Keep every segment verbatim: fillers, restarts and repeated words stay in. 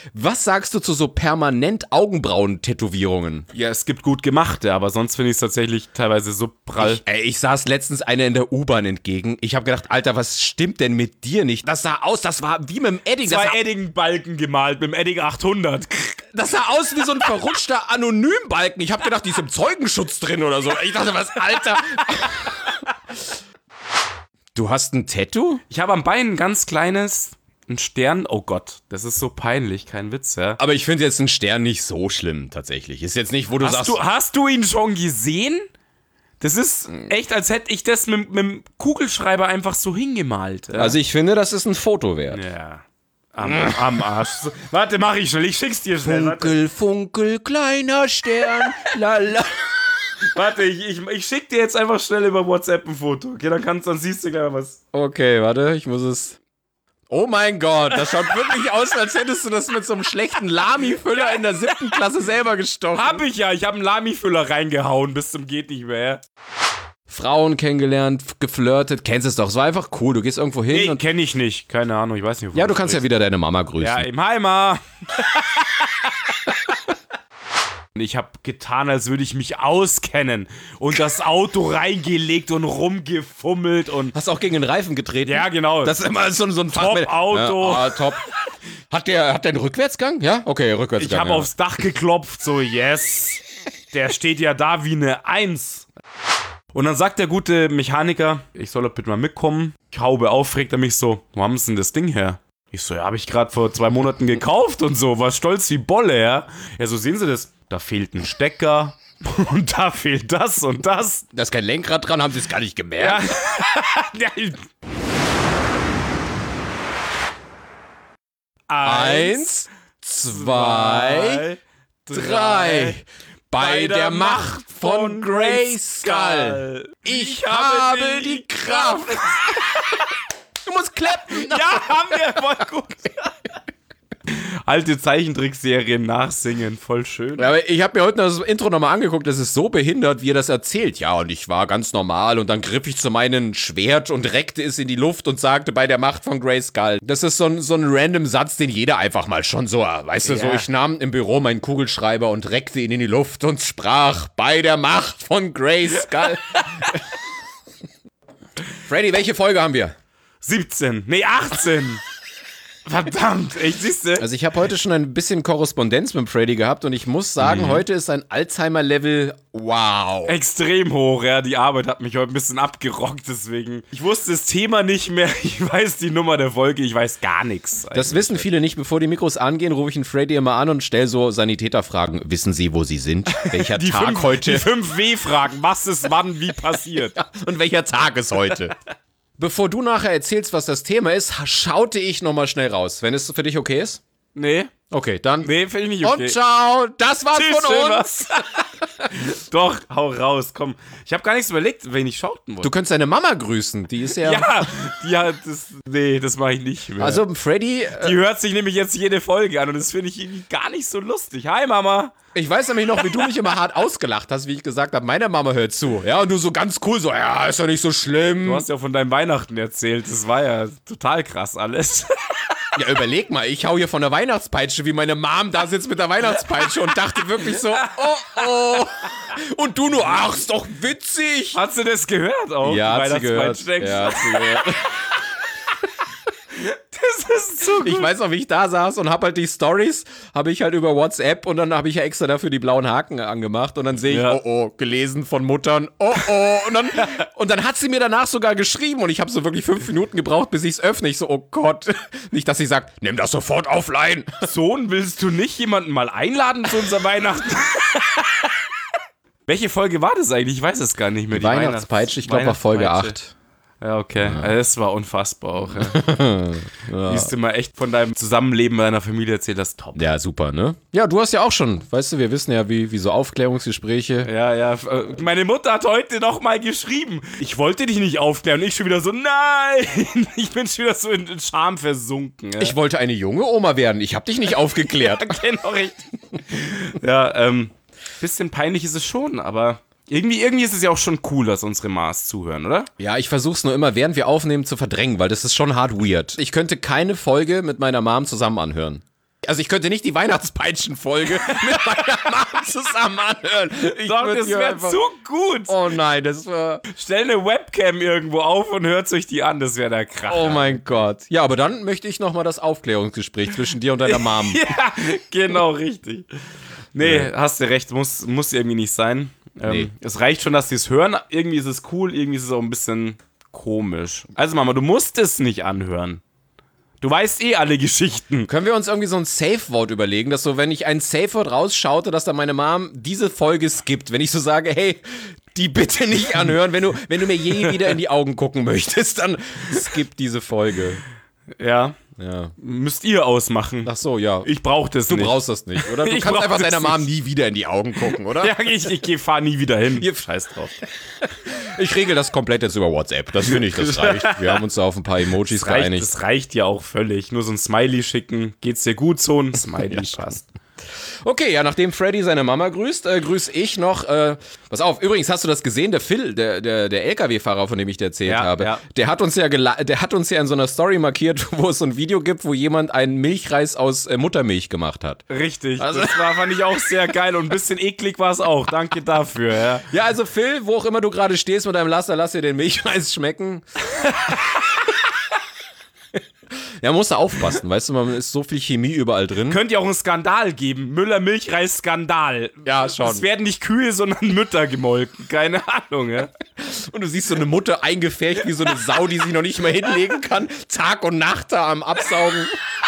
Was sagst du zu so permanent Augenbrauen-Tätowierungen? Ja, es gibt gut gemachte, aber sonst finde ich es tatsächlich teilweise so prall. Ich, ey, ich saß letztens einer in der U-Bahn entgegen. Ich habe gedacht, Alter, was stimmt denn mit dir nicht? Das sah aus, das war wie mit dem Edding. Zwei das Edding-Balken gemalt mit dem Edding achthundert. Das sah aus wie so ein verrutschter Anonymbalken. Ich habe gedacht, die ist im Zeugenschutz drin oder so. Ich dachte, was, Alter? Du hast ein Tattoo? Ich habe am Bein ein ganz kleines, ein Stern. Oh Gott, das ist so peinlich, kein Witz, ja. Aber ich finde jetzt einen Stern nicht so schlimm, tatsächlich. Ist jetzt nicht, wo du hast sagst... Du, hast du ihn schon gesehen? Das ist echt, als hätte ich das mit, mit dem Kugelschreiber einfach so hingemalt. Ja. Also ich finde, das ist ein Foto wert. Ja. Am, am Arsch. So, warte, mach ich schnell. Ich schick's dir schnell. Funkel, warte. funkel, kleiner Stern. Lala. Warte, ich, ich, ich schick dir jetzt einfach schnell über WhatsApp ein Foto. Okay, dann kannst, dann siehst du gleich was. Okay, warte, ich muss es... Oh mein Gott, das schaut wirklich aus, als hättest du das mit so einem schlechten Lami-Füller in der siebten Klasse selber gestochen. Hab ich ja, ich hab einen Lami-Füller reingehauen, bis zum geht nicht mehr. Frauen kennengelernt, geflirtet, kennst es doch. Es war einfach cool, du gehst irgendwo hin Nee, und... kenn ich nicht, keine Ahnung, ich weiß nicht. Ja, du kannst ja wieder deine Mama grüßen. Ja, im Heimer. Ich habe getan, als würde ich mich auskennen und das Auto reingelegt und rumgefummelt und... Hast du auch gegen den Reifen getreten? Ja, genau. Das ist immer so, so ein Fachmann. Top-Auto. Ja, ah, top. Hat der, hat der einen Rückwärtsgang? Ja? Okay, Rückwärtsgang. Ich habe ja. aufs Dach geklopft, so yes. Der steht ja da wie eine Eins. Und dann sagt der gute Mechaniker, ich soll doch bitte mal mitkommen. Ich haube auf, fragt er mich so, wo haben sie denn das Ding her? Ich so, ja, habe ich gerade vor zwei Monaten gekauft und so, war stolz wie Bolle, ja. Ja, so sehen Sie das. Da fehlt ein Stecker und da fehlt das und das. Da ist kein Lenkrad dran, haben sie es gar nicht gemerkt. Ja. Eins, zwei, drei. Bei der Macht von Grayskull. Ich habe die Kraft. Du musst klappen. Ja, haben wir, voll gut. Alte Zeichentrickserien nachsingen, voll schön. Aber ich habe mir heute das Intro nochmal angeguckt, das ist so behindert, wie er das erzählt. Ja, und ich war ganz normal und dann griff ich zu meinem Schwert und reckte es in die Luft und sagte, bei der Macht von Grayskull. Das ist so ein, so ein random Satz, den jeder einfach mal schon so, weißt du, ja. so, ich nahm im Büro meinen Kugelschreiber und reckte ihn in die Luft und sprach, bei der Macht von Grayskull. Freddy, welche Folge haben wir? siebzehn, nee, achtzehn. Verdammt, echt, siehst du? Also ich habe heute schon ein bisschen Korrespondenz mit Freddy gehabt und ich muss sagen, mhm. heute ist ein Alzheimer-Level, wow. Extrem hoch, ja, die Arbeit hat mich heute ein bisschen abgerockt, deswegen. Ich wusste das Thema nicht mehr, ich weiß die Nummer der Folge, ich weiß gar nichts. Das wissen viele nicht, bevor die Mikros angehen, rufe ich einen Freddy immer an und stelle so Sanitäterfragen. Wissen Sie, wo Sie sind? Welcher die Tag fünf, heute? Die fünf W-Fragen, was ist wann, wie passiert? Ja, und welcher Tag ist heute? Bevor du nachher erzählst, was das Thema ist, schaute ich nochmal schnell raus, wenn es für dich okay ist. Nee. Okay, dann. Nee, finde ich nicht okay. Und ciao, das war's Tschüss, von uns. Doch, hau raus, komm. Ich habe gar nichts überlegt, wen ich schauten wollte. Du könntest deine Mama grüßen, die ist ja... Ja, die hat das... Nee, das mache ich nicht mehr. Also, Freddy... Äh, die hört sich nämlich jetzt jede Folge an und das finde ich irgendwie gar nicht so lustig. Hi, Mama. Ich weiß nämlich noch, wie du mich immer hart ausgelacht hast, wie ich gesagt habe, meine Mama hört zu. Ja, und du so ganz cool, so, ja, ist doch nicht so schlimm. Du hast ja von deinem Weihnachten erzählt, das war ja total krass alles. Ja, überleg mal, ich hau hier von der Weihnachtspeitsche, wie meine Mom da sitzt mit der Weihnachtspeitsche und dachte wirklich so, oh, oh. Und du nur, ach, ist doch witzig. Hast du das gehört auch? Ja, hat sie gehört. Ja, hat sie gehört. Das ist so gut. Ich weiß noch, wie ich da saß und hab halt die Stories, habe ich halt über WhatsApp und dann habe ich ja extra dafür die blauen Haken angemacht und dann sehe ich, ja. oh, oh, gelesen von Muttern, oh, oh. Und dann, und dann hat sie mir danach sogar geschrieben und ich habe so wirklich fünf Minuten gebraucht, bis ich es öffne. Ich so, oh Gott. Nicht, dass sie sagt, nimm das sofort offline. Sohn, willst du nicht jemanden mal einladen zu unserer Weihnachten? Welche Folge war das eigentlich? Ich weiß es gar nicht mehr. Die, die Weihnachtspeitsche, ich glaube, war Folge acht. Ja, okay. Ja. Es war unfassbar auch. Ja. Ja. Wie du mal echt von deinem Zusammenleben mit deiner Familie erzählt hast, top. Ja, super, ne? Ja, du hast ja auch schon, weißt du, wir wissen ja, wie, wie so Aufklärungsgespräche. Ja, ja. Meine Mutter hat heute noch mal geschrieben, ich wollte dich nicht aufklären. Und ich schon wieder so, nein! Ich bin schon wieder so in, in Scham versunken. Ja. Ich wollte eine junge Oma werden, ich hab dich nicht aufgeklärt. Ja, genau, richtig. Ja, ähm, bisschen peinlich ist es schon, aber... Irgendwie, irgendwie ist es ja auch schon cool, dass unsere Maß zuhören, oder? Ja, ich versuch's nur immer, während wir aufnehmen, zu verdrängen, weil das ist schon hart weird. Ich könnte keine Folge mit meiner Mom zusammen anhören. Also ich könnte nicht die Weihnachtspeitschen-Folge mit meiner Mom zusammen anhören. Ich Doch, das wäre einfach... zu gut. Oh nein, das war... Stell eine Webcam irgendwo auf und hört euch die an, das wäre der Kracher. Oh mein Gott. Ja, aber dann möchte ich nochmal das Aufklärungsgespräch zwischen dir und deiner Mom. Ja, genau, richtig. Nee, ja. Hast du recht, muss, muss irgendwie nicht sein. Ähm, nee. Es reicht schon, dass sie es hören. Irgendwie ist es cool, irgendwie ist es auch ein bisschen komisch. Also Mama, du musst es nicht anhören. Du weißt eh alle Geschichten. Können wir uns irgendwie so ein Safe-Wort überlegen, dass so, wenn ich ein Safe-Wort rausschaute, dass dann meine Mom diese Folge skippt, wenn ich so sage, hey, die bitte nicht anhören, wenn du, wenn du mir je wieder in die Augen gucken möchtest, dann skip diese Folge. Ja. Ja. Müsst ihr ausmachen. Ach so, ja. Ich brauch das du nicht. Du brauchst das nicht, oder? Du ich kannst einfach deiner Mom nicht. nie wieder in die Augen gucken, oder? Ja, ich, ich fahr nie wieder hin. Ihr Scheiß drauf. Ich regel das komplett jetzt über WhatsApp. Das finde ich, das reicht. Wir haben uns da auf ein paar Emojis das reicht, geeinigt. Das reicht ja auch völlig. Nur so ein Smiley schicken. Geht's dir gut, so ein Smiley ja. passt. Okay, ja, nachdem Freddy seine Mama grüßt, äh, grüße ich noch, äh, pass auf, übrigens hast du das gesehen, der Phil, der, der, der L K W-Fahrer, von dem ich dir erzählt ja, habe, ja. der hat uns ja gela- der hat uns ja in so einer Story markiert, wo es so ein Video gibt, wo jemand einen Milchreis aus äh, Muttermilch gemacht hat. Richtig, also, das war, fand ich auch sehr geil und ein bisschen eklig war es auch, danke dafür. Ja. Ja, also Phil, wo auch immer du gerade stehst mit deinem Laster, lass dir den Milchreis schmecken. Ja, man muss da aufpassen, weißt du, man ist so viel Chemie überall drin. Könnte ja auch einen Skandal geben, Müller-Milchreis-Skandal. Ja, schon. Es werden nicht Kühe, sondern Mütter gemolken, keine Ahnung, ja. Und du siehst so eine Mutter eingefärbt wie so eine Sau, die sich noch nicht mehr hinlegen kann, Tag und Nacht da am Absaugen.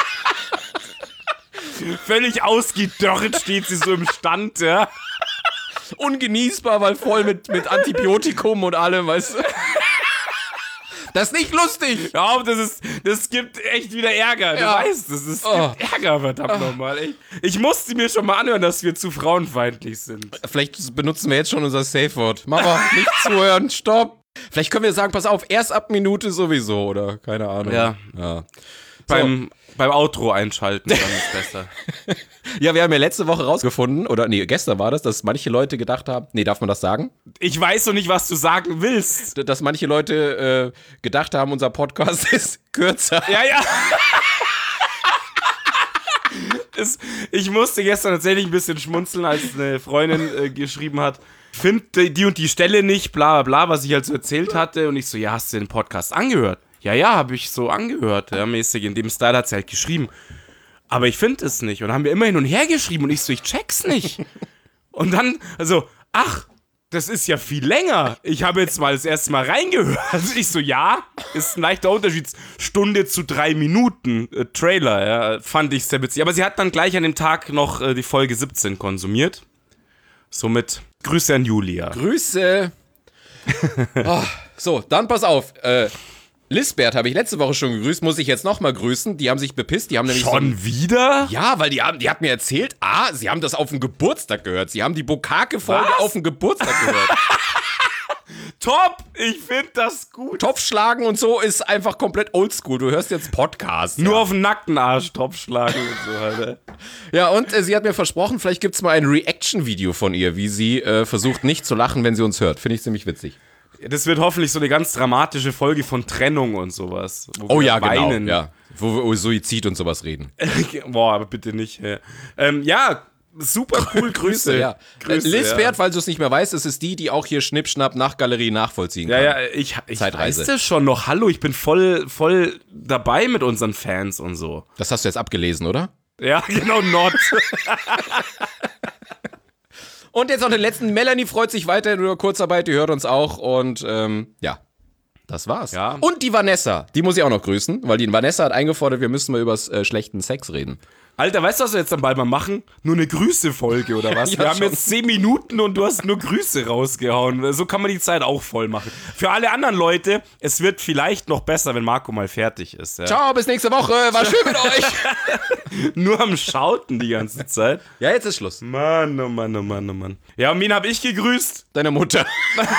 Völlig ausgedörrt steht sie so im Stand, ja. Ungenießbar, weil voll mit, mit Antibiotikum und allem, weißt du. Das ist nicht lustig. Ja, das ist, das gibt echt wieder Ärger. Du ja. weißt, das ist oh. gibt Ärger, verdammt oh. nochmal. Ich, ich musste mir schon mal anhören, dass wir zu frauenfeindlich sind. Vielleicht benutzen wir jetzt schon unser Safe-Wort. Mama, nicht zuhören, stopp. Vielleicht können wir sagen, pass auf, erst ab Minute sowieso, oder? Keine Ahnung. Ja. ja. Beim, beim Outro einschalten, dann ist besser. Ja, wir haben ja letzte Woche rausgefunden, oder nee, gestern war das, dass manche Leute gedacht haben, nee, darf man das sagen? Ich weiß noch nicht, was du sagen willst. Dass manche Leute äh, gedacht haben, unser Podcast ist kürzer. Ja, ja. es, ich musste gestern tatsächlich ein bisschen schmunzeln, als eine Freundin äh, geschrieben hat, finde die und die Stelle nicht, bla bla bla, was ich halt so erzählt hatte. Und ich so, ja, hast du den Podcast angehört? Ja, ja, habe ich so angehört, ja, mäßig. In dem Style hat sie halt geschrieben. Aber ich finde es nicht. Und dann haben wir immer hin und her geschrieben und ich so, ich check's nicht. Und dann, also, ach, das ist ja viel länger. Ich habe jetzt mal das erste Mal reingehört. Also ich so, ja, ist ein leichter Unterschied. Stunde zu drei Minuten äh, Trailer, ja, fand ich sehr witzig. Aber sie hat dann gleich an dem Tag noch äh, die Folge siebzehn konsumiert. Somit Grüße an Julia. Grüße. Oh, so, dann pass auf. Äh, Lisbeth habe ich letzte Woche schon gegrüßt, muss ich jetzt nochmal grüßen. Die haben sich bepisst, die haben nämlich Schon so wieder? Ja, weil die haben, die hat mir erzählt, ah, sie haben das auf dem Geburtstag gehört. Sie haben die Bukake-Folge auf dem Geburtstag gehört. Top! Ich finde das gut. Topfschlagen und so ist einfach komplett oldschool. Du hörst jetzt Podcast. Nur ja. auf den nackten Arsch Topfschlagen und so, Alter. Ja, und äh, sie hat mir versprochen, vielleicht gibt's mal ein Reaction-Video von ihr, wie sie äh, versucht nicht zu lachen, wenn sie uns hört. Finde ich ziemlich witzig. Das wird hoffentlich so eine ganz dramatische Folge von Trennung und sowas. Oh ja, weinen. Genau. Ja. Wo wir über Suizid und sowas reden. Boah, aber bitte nicht. Ja, ähm, ja super cool, Grüße. Grüße, ja. Grüße, Lisbeth, ja. falls du es nicht mehr weißt, es ist die, die auch hier Schnippschnapp nach Galerie nachvollziehen kann. Ja, ja, ich, ich Zeitreise. weiß das schon noch. Hallo, ich bin voll, voll dabei mit unseren Fans und so. Das hast du jetzt abgelesen, oder? Ja, genau, not. Und jetzt noch den letzten. Melanie freut sich weiterhin über Kurzarbeit, die hört uns auch. Und ähm, ja, das war's. Ja. Und die Vanessa, die muss ich auch noch grüßen, weil die Vanessa hat eingefordert, wir müssen mal über äh, schlechten Sex reden. Alter, weißt du, was wir jetzt dann bald mal machen? Nur eine Grüße-Folge oder was? Ja, wir haben schon. jetzt zehn Minuten und du hast nur Grüße rausgehauen. So kann man die Zeit auch voll machen. Für alle anderen Leute, es wird vielleicht noch besser, wenn Marco mal fertig ist. Ja. Ciao, bis nächste Woche. War schön mit euch. Nur am Schauten die ganze Zeit. Ja, jetzt ist Schluss. Mann, oh Mann, oh Mann, oh Mann. Ja, und wen hab ich gegrüßt? Deine Mutter.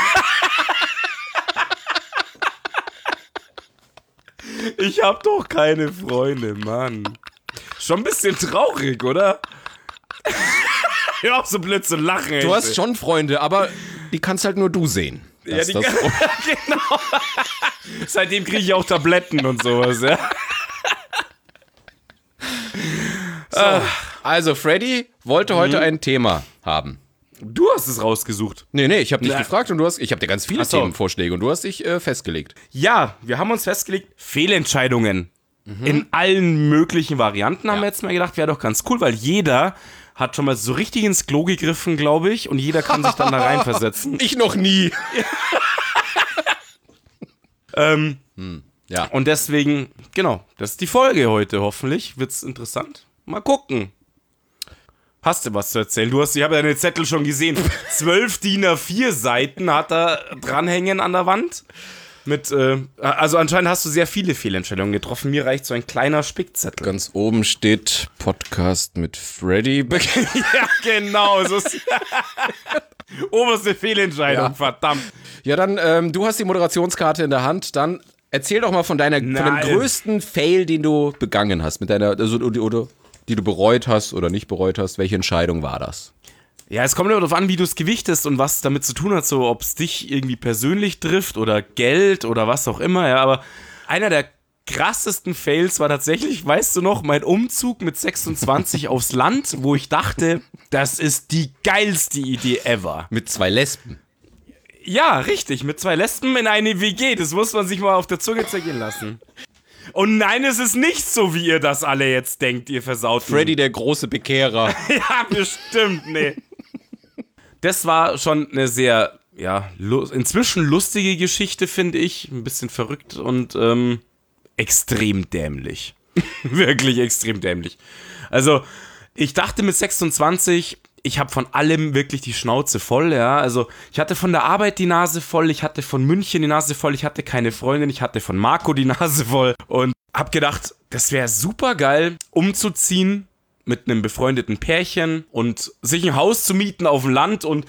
Ich hab doch keine Freunde, Mann. Schon ein bisschen traurig, oder? Hör auf so blöd zu lachen, ey. Du hast schon Freunde, aber die kannst halt nur du sehen. Ja, die kann, genau. Seitdem kriege ich auch Tabletten und sowas, ja. So, also Freddy wollte heute ein Thema haben. Du hast es rausgesucht. Nee, nee, ich habe dich Na. gefragt und du hast, ich habe dir ganz viele Ach so. Themenvorschläge und du hast dich äh, festgelegt. Ja, wir haben uns festgelegt, Fehlentscheidungen in allen möglichen Varianten, haben Ja. wir jetzt mal gedacht, wäre doch ganz cool, weil jeder hat schon mal so richtig ins Klo gegriffen, glaube ich, und jeder kann sich dann da reinversetzen. Ich noch nie. ähm, Ja. und deswegen, genau, das ist die Folge heute, hoffentlich wird's interessant. Mal gucken. Hast du was zu erzählen? Du hast, ich habe deine Zettel schon gesehen. Zwölf D I N A vier Seiten hat er dranhängen an der Wand. Mit, äh, also anscheinend hast du sehr viele Fehlentscheidungen getroffen. Mir reicht so ein kleiner Spickzettel. Ganz oben steht Podcast mit Freddy. Ja, genau. So ist oberste Fehlentscheidung, Ja. verdammt. Ja, dann, ähm, du hast die Moderationskarte in der Hand. Dann erzähl doch mal von deiner, von dem Nein. größten Fail, den du begangen hast. Mit deiner, also, oder, oder die du bereut hast oder nicht bereut hast. Welche Entscheidung war das? Ja, es kommt immer darauf an, wie du es gewichtest und was damit zu tun hat, so ob es dich irgendwie persönlich trifft oder Geld oder was auch immer, ja, aber einer der krassesten Fails war tatsächlich, weißt du noch, mein Umzug mit sechsundzwanzig aufs Land, wo ich dachte, das ist die geilste Idee ever. Mit zwei Lesben. Ja, richtig, mit zwei Lesben in eine W G, das muss man sich mal auf der Zunge zergehen lassen. Und nein, es ist nicht so, wie ihr das alle jetzt denkt, ihr versaut. Freddy, der große Bekehrer. Ja, bestimmt, nee. Das war schon eine sehr, ja, lu- inzwischen lustige Geschichte, finde ich. Ein bisschen verrückt und ähm, extrem dämlich. Wirklich extrem dämlich. Also, ich dachte mit sechsundzwanzig, ich habe von allem wirklich die Schnauze voll, ja. Also, ich hatte von der Arbeit die Nase voll, ich hatte von München die Nase voll, ich hatte keine Freundin, ich hatte von Marco die Nase voll und hab gedacht, das wäre super geil, umzuziehen mit einem befreundeten Pärchen und sich ein Haus zu mieten auf dem Land und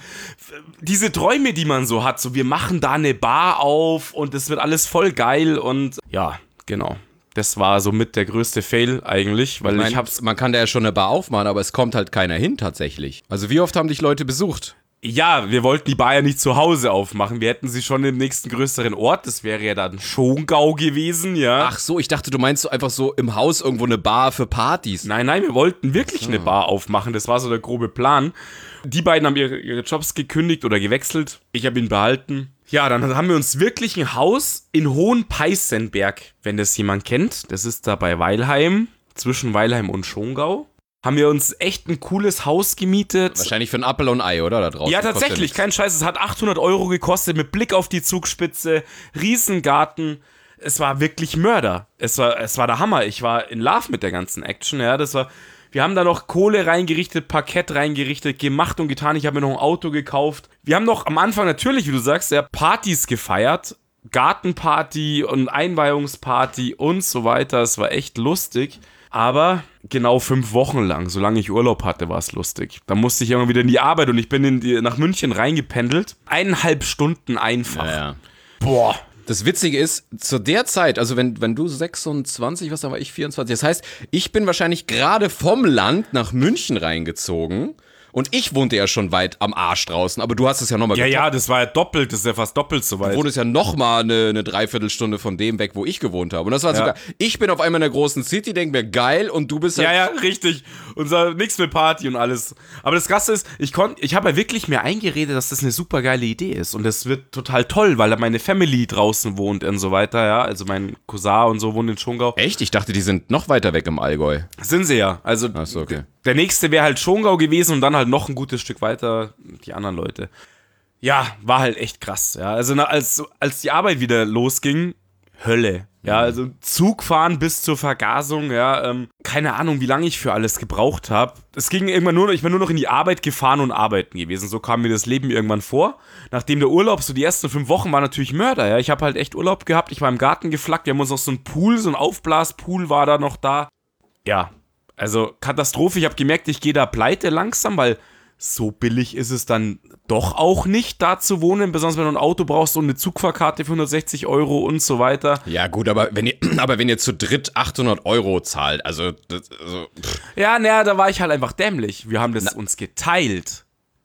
diese Träume, die man so hat, so wir machen da eine Bar auf und es wird alles voll geil und ja, genau. Das war somit der größte Fail eigentlich, weil Ich ich, mein, hab's... man kann da ja schon eine Bar aufmachen, aber es kommt halt keiner hin tatsächlich. Also wie oft haben dich Leute besucht? Ja, wir wollten die Bar ja nicht zu Hause aufmachen. Wir hätten sie schon im nächsten größeren Ort. Das wäre ja dann Schongau gewesen, ja. Ach so, ich dachte, du meinst so einfach so im Haus irgendwo eine Bar für Partys. Nein, nein, wir wollten wirklich eine Bar aufmachen. Das war so der grobe Plan. Die beiden haben ihre, ihre Jobs gekündigt oder gewechselt. Ich habe ihn behalten. Ja, dann haben wir uns wirklich ein Haus in Hohenpeißenberg, wenn das jemand kennt. Das ist da bei Weilheim, zwischen Weilheim und Schongau. Haben wir uns echt ein cooles Haus gemietet. Wahrscheinlich für ein Apfel und ein Ei, oder? Da draußen. Ja, Kostet tatsächlich, nichts. kein Scheiß. Es hat achthundert Euro gekostet mit Blick auf die Zugspitze, Riesengarten. Es war wirklich Mörder. Es war, es war der Hammer. Ich war in Love mit der ganzen Action. Ja, das war. Wir haben da noch Kohle reingerichtet, Parkett reingerichtet, gemacht und getan. Ich habe mir noch ein Auto gekauft. Wir haben noch am Anfang natürlich, wie du sagst, ja, Partys gefeiert. Gartenparty und Einweihungsparty und so weiter. Es war echt lustig. Aber genau fünf Wochen lang, solange ich Urlaub hatte, war es lustig. Da musste ich immer wieder in die Arbeit und ich bin in die, nach München reingependelt. Eineinhalb Stunden einfach. Ja, ja. Boah. Das Witzige ist, zu der Zeit, also wenn, wenn du sechsundzwanzig warst, dann war ich vierundzwanzig. Das heißt, ich bin wahrscheinlich gerade vom Land nach München reingezogen. Und ich wohnte ja schon weit am Arsch draußen, aber du hast es ja nochmal Ja, ja, das war ja doppelt, das ist ja fast doppelt so weit. Du wohntest ja nochmal eine, eine Dreiviertelstunde von dem weg, wo ich gewohnt habe. Und das war Ja. sogar, ich bin auf einmal in der großen City, denk mir, geil, und du bist halt... Ja, ja, richtig. Unser nix mit Party und alles. Aber das Krasse ist, ich konnte, ich habe ja wirklich mir eingeredet, dass das eine super geile Idee ist. Und das wird total toll, weil da meine Family draußen wohnt und so weiter, ja. Also mein Cousin und so wohnt in Schongau. Echt? Ich dachte, die sind noch weiter weg im Allgäu. Sind sie ja. Also Ach so, okay. der nächste wäre halt Schongau gewesen und dann halt noch ein gutes Stück weiter die anderen Leute. Ja, war halt echt krass. Ja, also na, als, als die Arbeit wieder losging, Hölle. Ja, also Zug fahren bis zur Vergasung, ja, ähm, keine Ahnung, wie lange ich für alles gebraucht habe. Es ging irgendwann nur noch, ich bin nur noch in die Arbeit gefahren und arbeiten gewesen. So kam mir das Leben irgendwann vor. Nachdem der Urlaub, so die ersten fünf Wochen war natürlich Mörder, ja. Ich habe halt echt Urlaub gehabt, ich war im Garten geflackt, wir haben uns noch so ein Pool, so ein Aufblaspool war da noch da. Ja, also Katastrophe, ich habe gemerkt, ich gehe da pleite langsam, weil so billig ist es dann doch auch nicht, da zu wohnen, besonders wenn du ein Auto brauchst und eine Zugfahrkarte für hundertsechzig Euro und so weiter. Ja gut, aber wenn ihr, aber wenn ihr zu dritt achthundert Euro zahlt, also... Das, also pff. Ja, naja, da war ich halt einfach dämlich. Wir haben das uns geteilt.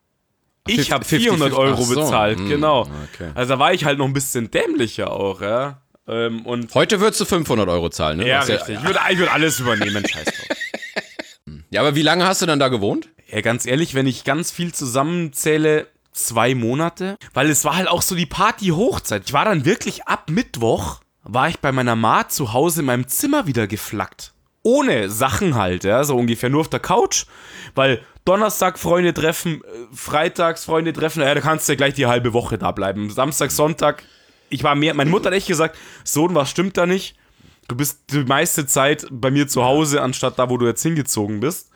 Ich habe vierhundert Euro Ach so. bezahlt, Hm, genau. okay. Also da war ich halt noch ein bisschen dämlicher auch, ja. Ähm, und Heute würdest du fünfhundert Euro zahlen, ne? ja, Was richtig. Ich würde ich würd alles übernehmen, scheiß drauf. Ja, aber wie lange hast du dann da gewohnt? Ja, ganz ehrlich, wenn ich ganz viel zusammenzähle, zwei Monate. Weil es war halt auch so die Party-Hochzeit. Ich war dann wirklich ab Mittwoch, war ich bei meiner Ma zu Hause in meinem Zimmer wieder geflackt. Ohne Sachen halt, ja, so ungefähr nur auf der Couch. Weil Donnerstag Freunde treffen, Freitags Freunde treffen, ja, da kannst du ja gleich die halbe Woche da bleiben. Samstag, Sonntag, ich war mehr, meine Mutter hat echt gesagt, Sohn, was stimmt da nicht? Du bist die meiste Zeit bei mir zu Hause, anstatt da, wo du jetzt hingezogen bist.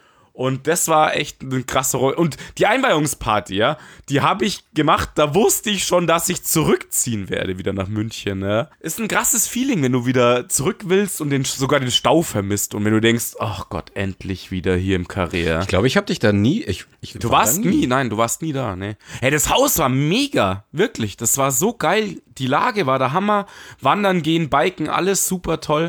Und das war echt eine krasse Rolle. Und die Einweihungsparty, ja, die habe ich gemacht, da wusste ich schon, dass ich zurückziehen werde wieder nach München, ja. Ist ein krasses Feeling, wenn du wieder zurück willst und den, sogar den Stau vermisst. Und wenn du denkst, ach Gott, endlich wieder hier im Karree, ja. Ich glaube, ich habe dich da nie... Ich, ich du warst nie. nie, nein, du warst nie da, ne. Hey, das Haus war mega, wirklich. Das war so geil. Die Lage war der Hammer. Wandern gehen, biken, alles super toll.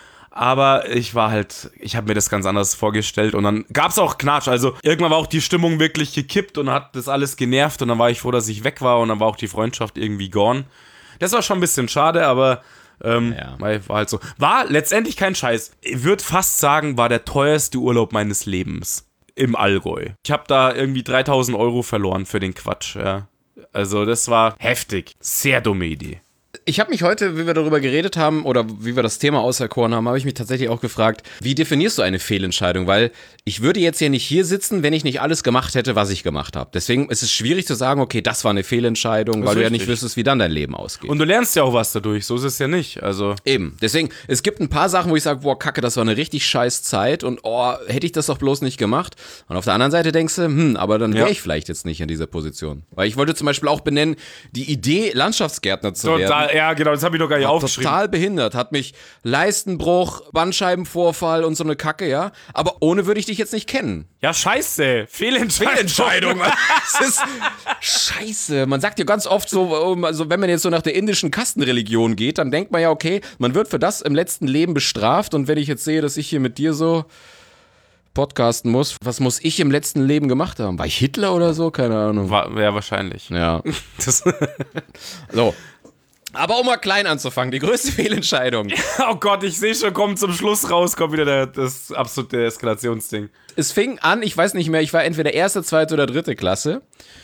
Aber ich war halt, ich habe mir das ganz anders vorgestellt und dann gab's auch Knatsch, also irgendwann war auch die Stimmung wirklich gekippt und hat das alles genervt und dann war ich froh, dass ich weg war und dann war auch die Freundschaft irgendwie gone. Das war schon ein bisschen schade, aber ähm, ja. war halt so. War letztendlich kein Scheiß. Ich würde fast sagen, war der teuerste Urlaub meines Lebens im Allgäu. Ich habe da irgendwie dreitausend Euro verloren für den Quatsch, ja. Also das war heftig. Sehr dumme Idee. Ich habe mich heute, wie wir darüber geredet haben oder wie wir das Thema auserkoren haben, habe ich mich tatsächlich auch gefragt, wie definierst du eine Fehlentscheidung? Weil ich würde jetzt ja nicht hier sitzen, wenn ich nicht alles gemacht hätte, was ich gemacht habe. Deswegen ist es schwierig zu sagen, okay, das war eine Fehlentscheidung, weil du richtig. ja nicht wüsstest, wie dann dein Leben ausgeht. Und du lernst ja auch was dadurch, so ist es ja nicht. Also eben, deswegen, es gibt ein paar Sachen, wo ich sage, boah, kacke, das war eine richtig scheiß Zeit und oh, hätte ich das doch bloß nicht gemacht. Und auf der anderen Seite denkst du, hm, aber dann wäre ja. ich vielleicht jetzt nicht in dieser Position. Weil ich wollte zum Beispiel auch benennen, die Idee, Landschaftsgärtner zu Total. werden. Ja, genau, das habe ich doch gar nicht aufgeschrieben. Total behindert, hat mich Leistenbruch, Bandscheibenvorfall und so eine Kacke, ja. Aber ohne würde ich dich jetzt nicht kennen. Ja, scheiße, Fehlentscheidung. Fehlentscheidung. Das ist scheiße. Man sagt ja ganz oft so, also wenn man jetzt so nach der indischen Kastenreligion geht, dann denkt man ja, okay, man wird für das im letzten Leben bestraft und wenn ich jetzt sehe, dass ich hier mit dir so podcasten muss, was muss ich im letzten Leben gemacht haben? War ich Hitler oder so? Keine Ahnung. War, ja, wahrscheinlich. Ja. Das so. Aber um mal klein anzufangen, die größte Fehlentscheidung. Oh Gott, ich sehe schon, kommt zum Schluss raus, kommt wieder der, das absolute Eskalationsding. Es fing an, ich weiß nicht mehr, ich war entweder erste, zweite oder dritte Klasse.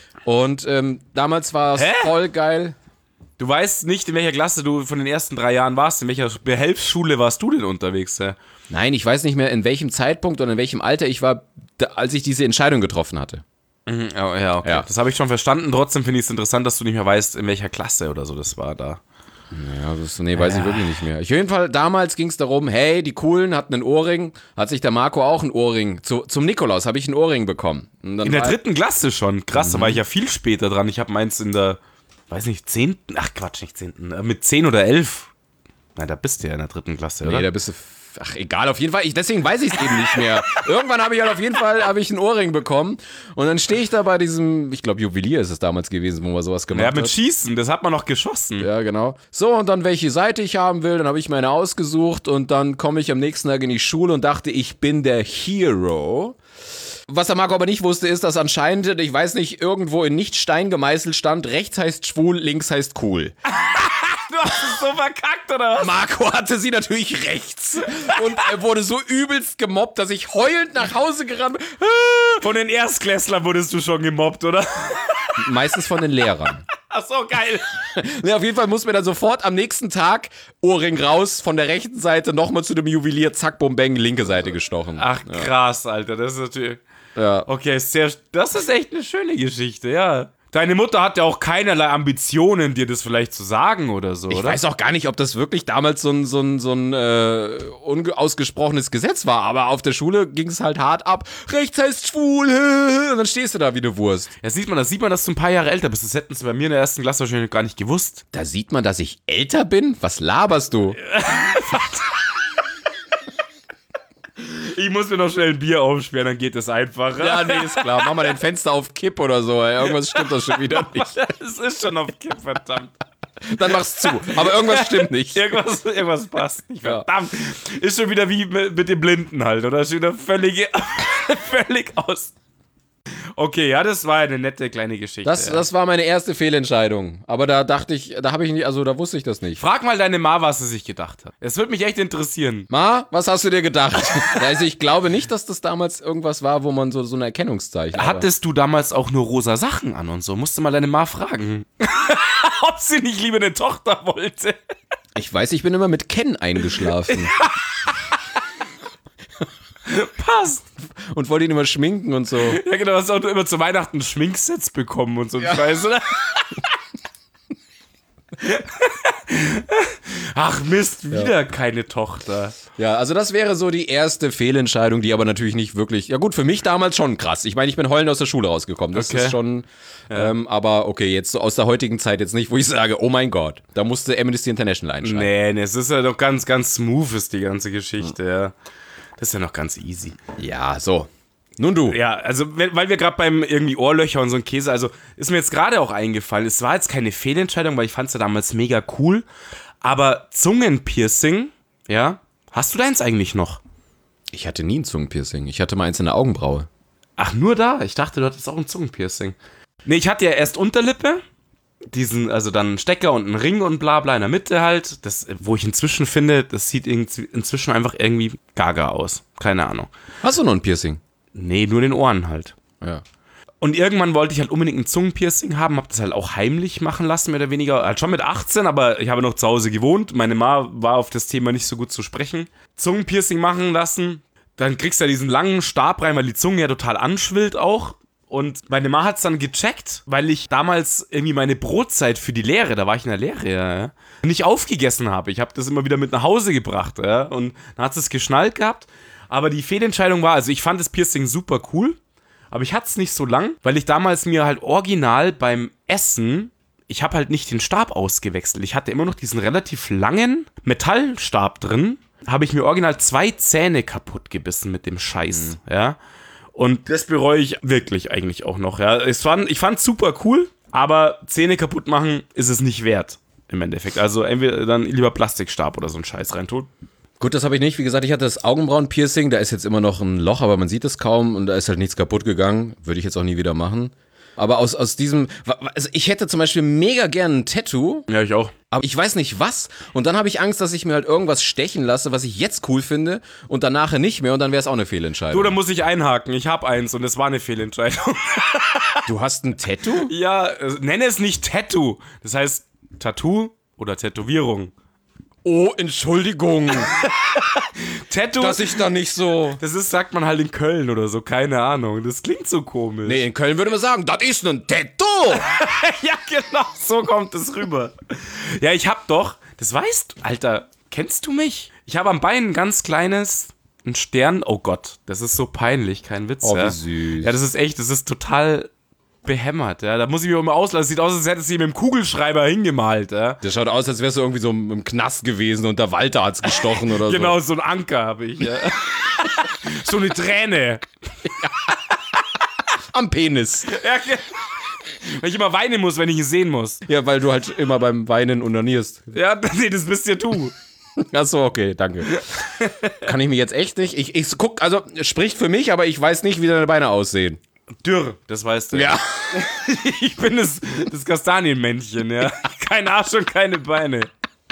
Und ähm, damals war es voll geil. Du weißt nicht, in welcher Klasse du von den ersten drei Jahren warst. In welcher Behelfsschule warst du denn unterwegs? Ja? Nein, ich weiß nicht mehr, in welchem Zeitpunkt oder in welchem Alter ich war, als ich diese Entscheidung getroffen hatte. Mhm, oh, ja, okay. Ja. Das habe ich schon verstanden. Trotzdem finde ich es interessant, dass du nicht mehr weißt, in welcher Klasse oder so das war da. Ja, das, nee, weiß ja. ich wirklich nicht mehr. Auf jeden Fall, damals ging es darum, hey, die Coolen hatten einen Ohrring, hat sich der Marco auch einen Ohrring, zu, zum Nikolaus habe ich einen Ohrring bekommen. Und dann in der dritten Klasse schon, krass, mhm. da war ich ja viel später dran. Ich habe meins in der, weiß nicht, zehnten, ach Quatsch, nicht zehnten, mit zehn oder elf. Nein, da bist du ja in der dritten Klasse, oder? Nee, da bist du... Ach, egal, auf jeden Fall, ich, deswegen weiß ich es eben nicht mehr. Irgendwann habe ich halt auf jeden Fall habe ich einen Ohrring bekommen und dann stehe ich da bei diesem, ich glaube Juwelier ist es damals gewesen, wo man sowas gemacht hat. Ja, mit hat. Schießen, das hat man noch geschossen. Ja, genau. So, und dann welche Seite ich haben will, dann habe ich meine ausgesucht und dann komme ich am nächsten Tag in die Schule und dachte, ich bin der Hero. Was der Marco aber nicht wusste, ist, dass anscheinend, ich weiß nicht, irgendwo in nicht Stein gemeißelt stand, rechts heißt schwul, links heißt cool. Du hast es so verkackt, oder was? Marco hatte sie natürlich rechts und er wurde so übelst gemobbt, dass ich heulend nach Hause gerannt bin. Von den Erstklässlern wurdest du schon gemobbt, oder? Meistens von den Lehrern. Ach so, geil. Ja, auf jeden Fall muss mir dann sofort am nächsten Tag Ohrring raus, von der rechten Seite nochmal zu dem Juwelier, zack, bum, bang, linke Seite gestochen. Ach, krass, ja. Alter, das ist natürlich... Ja. Okay, sehr, das ist echt eine schöne Geschichte, ja. Deine Mutter hat ja auch keinerlei Ambitionen, dir das vielleicht zu sagen oder so, ich oder? Ich weiß auch gar nicht, ob das wirklich damals so ein, so ein, so ein äh, unausgesprochenes Gesetz war, aber auf der Schule ging es halt hart ab. Rechts heißt schwul, und dann stehst du da wie eine Wurst. Ja, sieht man, da sieht man, dass du ein paar Jahre älter bist. Das hätten sie bei mir in der ersten Klasse wahrscheinlich gar nicht gewusst. Da sieht man, dass ich älter bin? Was laberst du? Ich muss mir noch schnell ein Bier aufsperren, dann geht es einfacher. Ja, nee, ist klar. Mach mal dein Fenster auf Kipp oder so. Ey. Irgendwas stimmt das schon wieder nicht. Es ist schon auf Kipp, verdammt. Dann mach's zu. Aber irgendwas stimmt nicht. Irgendwas, irgendwas passt nicht, verdammt. Ja. Ist schon wieder wie mit, mit dem Blinden halt, oder? Ist schon wieder völlig, völlig aus. Okay, ja, das war eine nette kleine Geschichte. Das, ja. das war meine erste Fehlentscheidung. Aber da dachte ich, da habe ich nicht, also da wusste ich das nicht. Frag mal deine Ma, was sie sich gedacht hat. Es würde mich echt interessieren. Ma, was hast du dir gedacht? Also ich glaube nicht, dass das damals irgendwas war, wo man so, so ein Erkennungszeichen hat. Hattest du damals auch nur rosa Sachen an und so? Musst du mal deine Ma fragen. Ob sie nicht lieber eine Tochter wollte. Ich weiß, ich bin immer mit Ken eingeschlafen. Passt. Und wollte ihn immer schminken und so. Ja, genau, hast auch immer zu Weihnachten Schminksets bekommen und so. Ja. Scheiß, oder? Ach Mist, wieder ja. keine Tochter. Ja, also das wäre so die erste Fehlentscheidung, die aber natürlich nicht wirklich, ja gut, für mich damals schon krass. Ich meine, ich bin heulend aus der Schule rausgekommen, das okay. ist schon, ja. ähm, aber okay, jetzt so aus der heutigen Zeit jetzt nicht, wo ich sage, oh mein Gott, da musste Amnesty International einschalten. Nee, nee, es ist ja doch ganz, ganz smooth ist die ganze Geschichte, ja. Das ist ja noch ganz easy. Ja, so. Nun du. Ja, also weil wir gerade beim irgendwie Ohrlöcher und so ein Käse, also ist mir jetzt gerade auch eingefallen, es war jetzt keine Fehlentscheidung, weil ich fand es ja damals mega cool, aber Zungenpiercing, ja, hast du deins eigentlich noch? Ich hatte nie ein Zungenpiercing, ich hatte mal eins in der Augenbraue. Ach, nur da? Ich dachte, du hattest auch ein Zungenpiercing. Nee, ich hatte ja erst Unterlippe, diesen, also dann einen Stecker und einen Ring und bla bla in der Mitte halt, das, wo ich inzwischen finde, das sieht inzwischen einfach irgendwie gaga aus, keine Ahnung. Hast du noch ein Piercing? Nee, nur den Ohren halt. Ja. Und irgendwann wollte ich halt unbedingt ein Zungenpiercing haben, hab das halt auch heimlich machen lassen, mehr oder weniger. Halt schon mit achtzehn, aber ich habe noch zu Hause gewohnt. Meine Ma war auf das Thema nicht so gut zu sprechen. Zungenpiercing machen lassen, dann kriegst du ja diesen langen Stab rein, weil die Zunge ja total anschwillt auch. Und meine Ma hat's dann gecheckt, weil ich damals irgendwie meine Brotzeit für die Lehre, da war ich in der Lehre, ja, nicht aufgegessen habe. Ich habe das immer wieder mit nach Hause gebracht, ja, und dann hat es geschnallt gehabt. Aber die Fehlentscheidung war, also ich fand das Piercing super cool, aber ich hatte es nicht so lang, weil ich damals mir halt original beim Essen, ich habe halt nicht den Stab ausgewechselt. Ich hatte immer noch diesen relativ langen Metallstab drin, habe ich mir original zwei Zähne kaputt gebissen mit dem Scheiß, mhm. ja. Und das bereue ich wirklich eigentlich auch noch, ja. Es war, ich fand es super cool, aber Zähne kaputt machen ist es nicht wert, im Endeffekt. Also entweder dann lieber Plastikstab oder so ein Scheiß reintun. Gut, das habe ich nicht. Wie gesagt, ich hatte das Augenbrauen-Piercing, da ist jetzt immer noch ein Loch, aber man sieht es kaum und da ist halt nichts kaputt gegangen. Würde ich jetzt auch nie wieder machen. Aber aus, aus diesem, also ich hätte zum Beispiel mega gern ein Tattoo. Ja, ich auch. Aber ich weiß nicht was. Und dann habe ich Angst, dass ich mir halt irgendwas stechen lasse, was ich jetzt cool finde und dann nachher nicht mehr und dann wäre es auch eine Fehlentscheidung. Du, da muss ich einhaken. Ich habe eins und es war eine Fehlentscheidung. Du hast ein Tattoo? Ja, nenne es nicht Tattoo. Das heißt Tattoo oder Tätowierung. Oh, Entschuldigung. Tattoo. Dass ich da nicht so... Das ist, sagt man halt in Köln oder so, keine Ahnung. Das klingt so komisch. Nee, in Köln würde man sagen, das ist ein Tattoo. Ja, genau, so kommt es rüber. Ja, ich hab doch, das weißt du, Alter, kennst du mich? Ich habe am Bein ein ganz kleines, ein Stern. Oh Gott, das ist so peinlich, kein Witz. Oh, wie ja. süß. Ja, das ist echt, das ist total... behämmert, ja. Da muss ich mir auch mal auslassen. Das sieht aus, als hättest du ihn mit dem Kugelschreiber hingemalt, ja. Das schaut aus, als wärst du irgendwie so im Knast gewesen und der Walter hat's gestochen oder so. Genau, so ein Anker habe ich, ja. So eine Träne. Ja. Am Penis. Ja, okay. Weil ich immer weinen muss, wenn ich ihn sehen muss. Ja, weil du halt immer beim Weinen unanierst. Ja, nee, das bist ja du. Achso, okay, danke. Kann ich mir jetzt echt nicht... Ich, ich guck, also, spricht für mich, aber ich weiß nicht, wie deine Beine aussehen. Dürr, das weißt du. Ja. Ich bin das, das Kastanienmännchen, ja. Kein Arsch und keine Beine.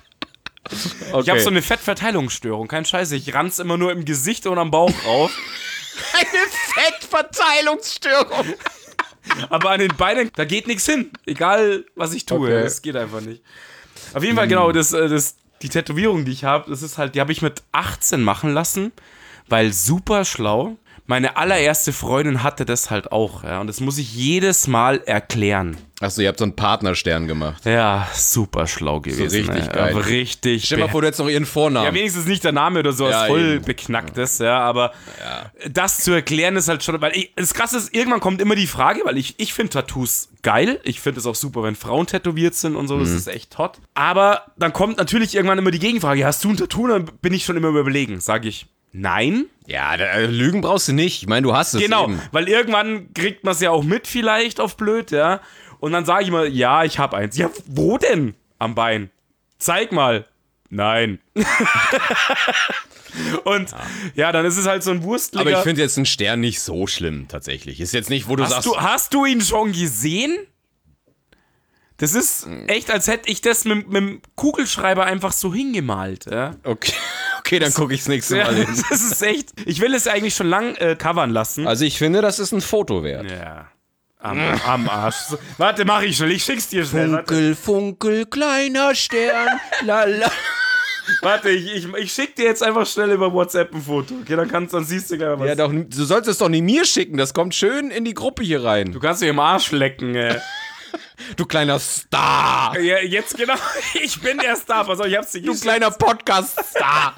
Okay. Ich habe so eine Fettverteilungsstörung, kein Scheiß. Ich ranz immer nur im Gesicht und am Bauch rauf. Eine Fettverteilungsstörung. Aber an den Beinen, da geht nichts hin. Egal, was ich tue. Okay. Das geht einfach nicht. Auf jeden Fall, mhm. genau, das, das, die Tätowierung, die ich habe, das ist halt, die habe ich mit achtzehn machen lassen, weil super schlau. Meine allererste Freundin hatte das halt auch, ja, und das muss ich jedes Mal erklären. Achso, ihr habt so einen Partnerstern gemacht. Ja, super schlau gewesen. So richtig ne? geil. Aber richtig. Stell dir mal vor, du hättest noch ihren Vornamen. Ja, wenigstens nicht der Name oder sowas, ja, voll eben. Beknacktes, ja, aber ja. Das zu erklären ist halt schon, weil ich, das Krasse ist, irgendwann kommt immer die Frage, weil ich, ich finde Tattoos geil, ich finde es auch super, wenn Frauen tätowiert sind und so, mhm. Das ist echt hot. Aber dann kommt natürlich irgendwann immer die Gegenfrage, hast du ein Tattoo? Dann bin ich schon immer überlegen, sage ich. Nein. Ja, da, Lügen brauchst du nicht. Ich meine, du hast es Genau, eben. Weil irgendwann kriegt man es ja auch mit vielleicht auf blöd, ja. Und dann sage ich immer, ja, ich habe eins. Ja, wo denn? Am Bein. Zeig mal. Nein. Und ja, dann ist es halt so ein Wurstliger. Aber ich finde jetzt einen Stern nicht so schlimm, tatsächlich. Ist jetzt nicht, wo du hast sagst... Du, hast du ihn schon gesehen? Das ist echt, als hätte ich das mit, mit dem Kugelschreiber einfach so hingemalt. Ja? Okay, okay, dann gucke ich das nächste Mal ja, hin. Das ist echt... Ich will es eigentlich schon lang äh, covern lassen. Also ich finde, das ist ein Foto wert. Ja. Am, am Arsch. So, warte, mach ich schnell. Ich schick's dir schnell. Funkel, funkel, kleiner Stern. Lala. Warte, ich, ich, ich schick dir jetzt einfach schnell über WhatsApp ein Foto. Okay, dann kannst dann siehst du gleich was. Ja, doch, du sollst es doch nicht mir schicken. Das kommt schön in die Gruppe hier rein. Du kannst dir im Arsch lecken, ey. Du kleiner Star. Ja, jetzt genau. Ich bin der Star. Pass auf, ich hab's dir Du kleiner Podcast-Star.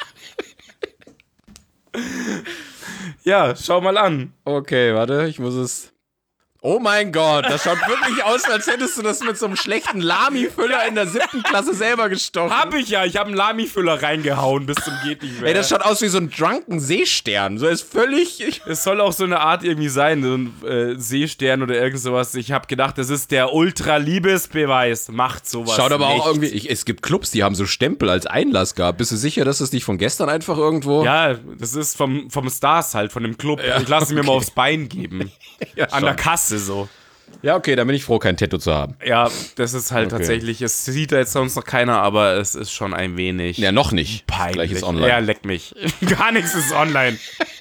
Ja, schau mal an. Okay, warte, ich muss es... Oh mein Gott, das schaut wirklich aus, als hättest du das mit so einem schlechten Lami-Füller in der siebten Klasse selber gestochen. Hab ich ja, ich hab einen Lami-Füller reingehauen bis zum geht nicht mehr. Ey, das schaut aus wie so ein drunken Seestern. So ist völlig... Es soll auch so eine Art irgendwie sein, so ein äh, Seestern oder irgend sowas. Ich hab gedacht, das ist der Ultra-Liebesbeweis. Macht sowas Schaut aber nicht. auch irgendwie... Ich, es gibt Clubs, die haben so Stempel als Einlass gehabt. Bist du sicher, dass das nicht von gestern einfach irgendwo... Ja, das ist vom, vom Stars halt, von dem Club. Ja, ich lasse okay. mir mal aufs Bein geben. Ja, an der Kasse so. Ja, okay, dann bin ich froh, kein Tattoo zu haben. Ja, das ist halt okay. tatsächlich, es sieht da jetzt sonst noch keiner, aber es ist schon ein wenig... Ja, noch nicht. Peinlich. Gleich ist online. Ja, leck mich. Gar nichts ist online.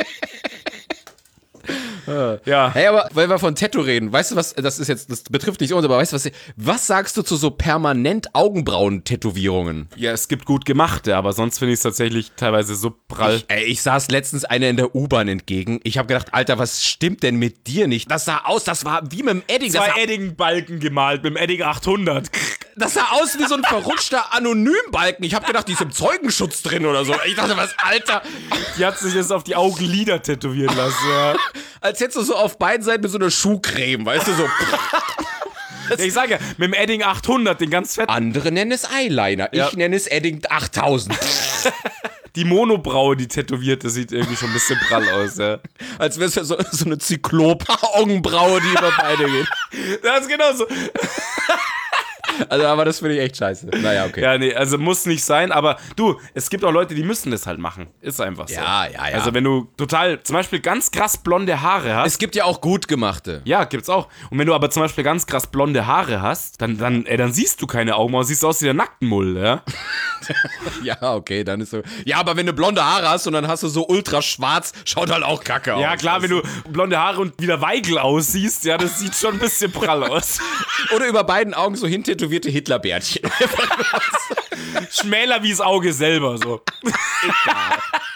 Ja. Hey, aber weil wir von Tattoo reden, weißt du was, das ist jetzt, das betrifft nicht uns, aber weißt du was, was sagst du zu so permanent Augenbrauen-Tätowierungen? Ja, es gibt gut gemachte, aber sonst finde ich es tatsächlich teilweise so prall. Ich, ey, ich saß letztens einer in der U-Bahn entgegen. Ich habe gedacht, Alter, was stimmt denn mit dir nicht? Das sah aus, das war wie mit dem Edding. Zwei das sah, Edding-Balken gemalt mit dem Edding achthundert. Das sah aus wie so ein verrutschter Anonym-Balken. Ich habe gedacht, die ist im Zeugenschutz drin oder so. Ich dachte, was, Alter. Die hat sich jetzt auf die Augenlider tätowieren lassen, ja. Als hättest du so auf beiden Seiten mit so einer Schuhcreme, weißt du, so. Ich sage ja, mit dem Edding achthundert, den ganz fetten. Andere nennen es Eyeliner, ja. Ich nenne es Edding achttausend. Die Monobraue, die tätowierte, sieht irgendwie schon ein bisschen prall aus, ja. Als wäre es ja so, so eine Zyklop-Augenbraue, die über beide geht. Das ist genau so. Also, aber das finde ich echt scheiße. Naja, okay. Ja, nee, also muss nicht sein, aber du, es gibt auch Leute, die müssen das halt machen. Ist einfach so. Ja, ja, ja. Also wenn du total, zum Beispiel ganz krass blonde Haare hast. Es gibt ja auch gut gemachte. Ja, gibt's auch. Und wenn du aber zum Beispiel ganz krass blonde Haare hast, dann, dann, ey, dann siehst du keine Augenbrauen, siehst aus wie der Nacktmull, ja. Ja, okay, dann ist so. Ja, aber wenn du blonde Haare hast und dann hast du so ultra schwarz, schaut halt auch kacke aus. Ja, klar, wenn du blonde Haare und wieder Weigel aussiehst, ja, das sieht schon ein bisschen prall aus. Oder über beiden Augen so hintätowierte Hitlerbärtchen. Schmäler wie das Auge selber, so. Egal.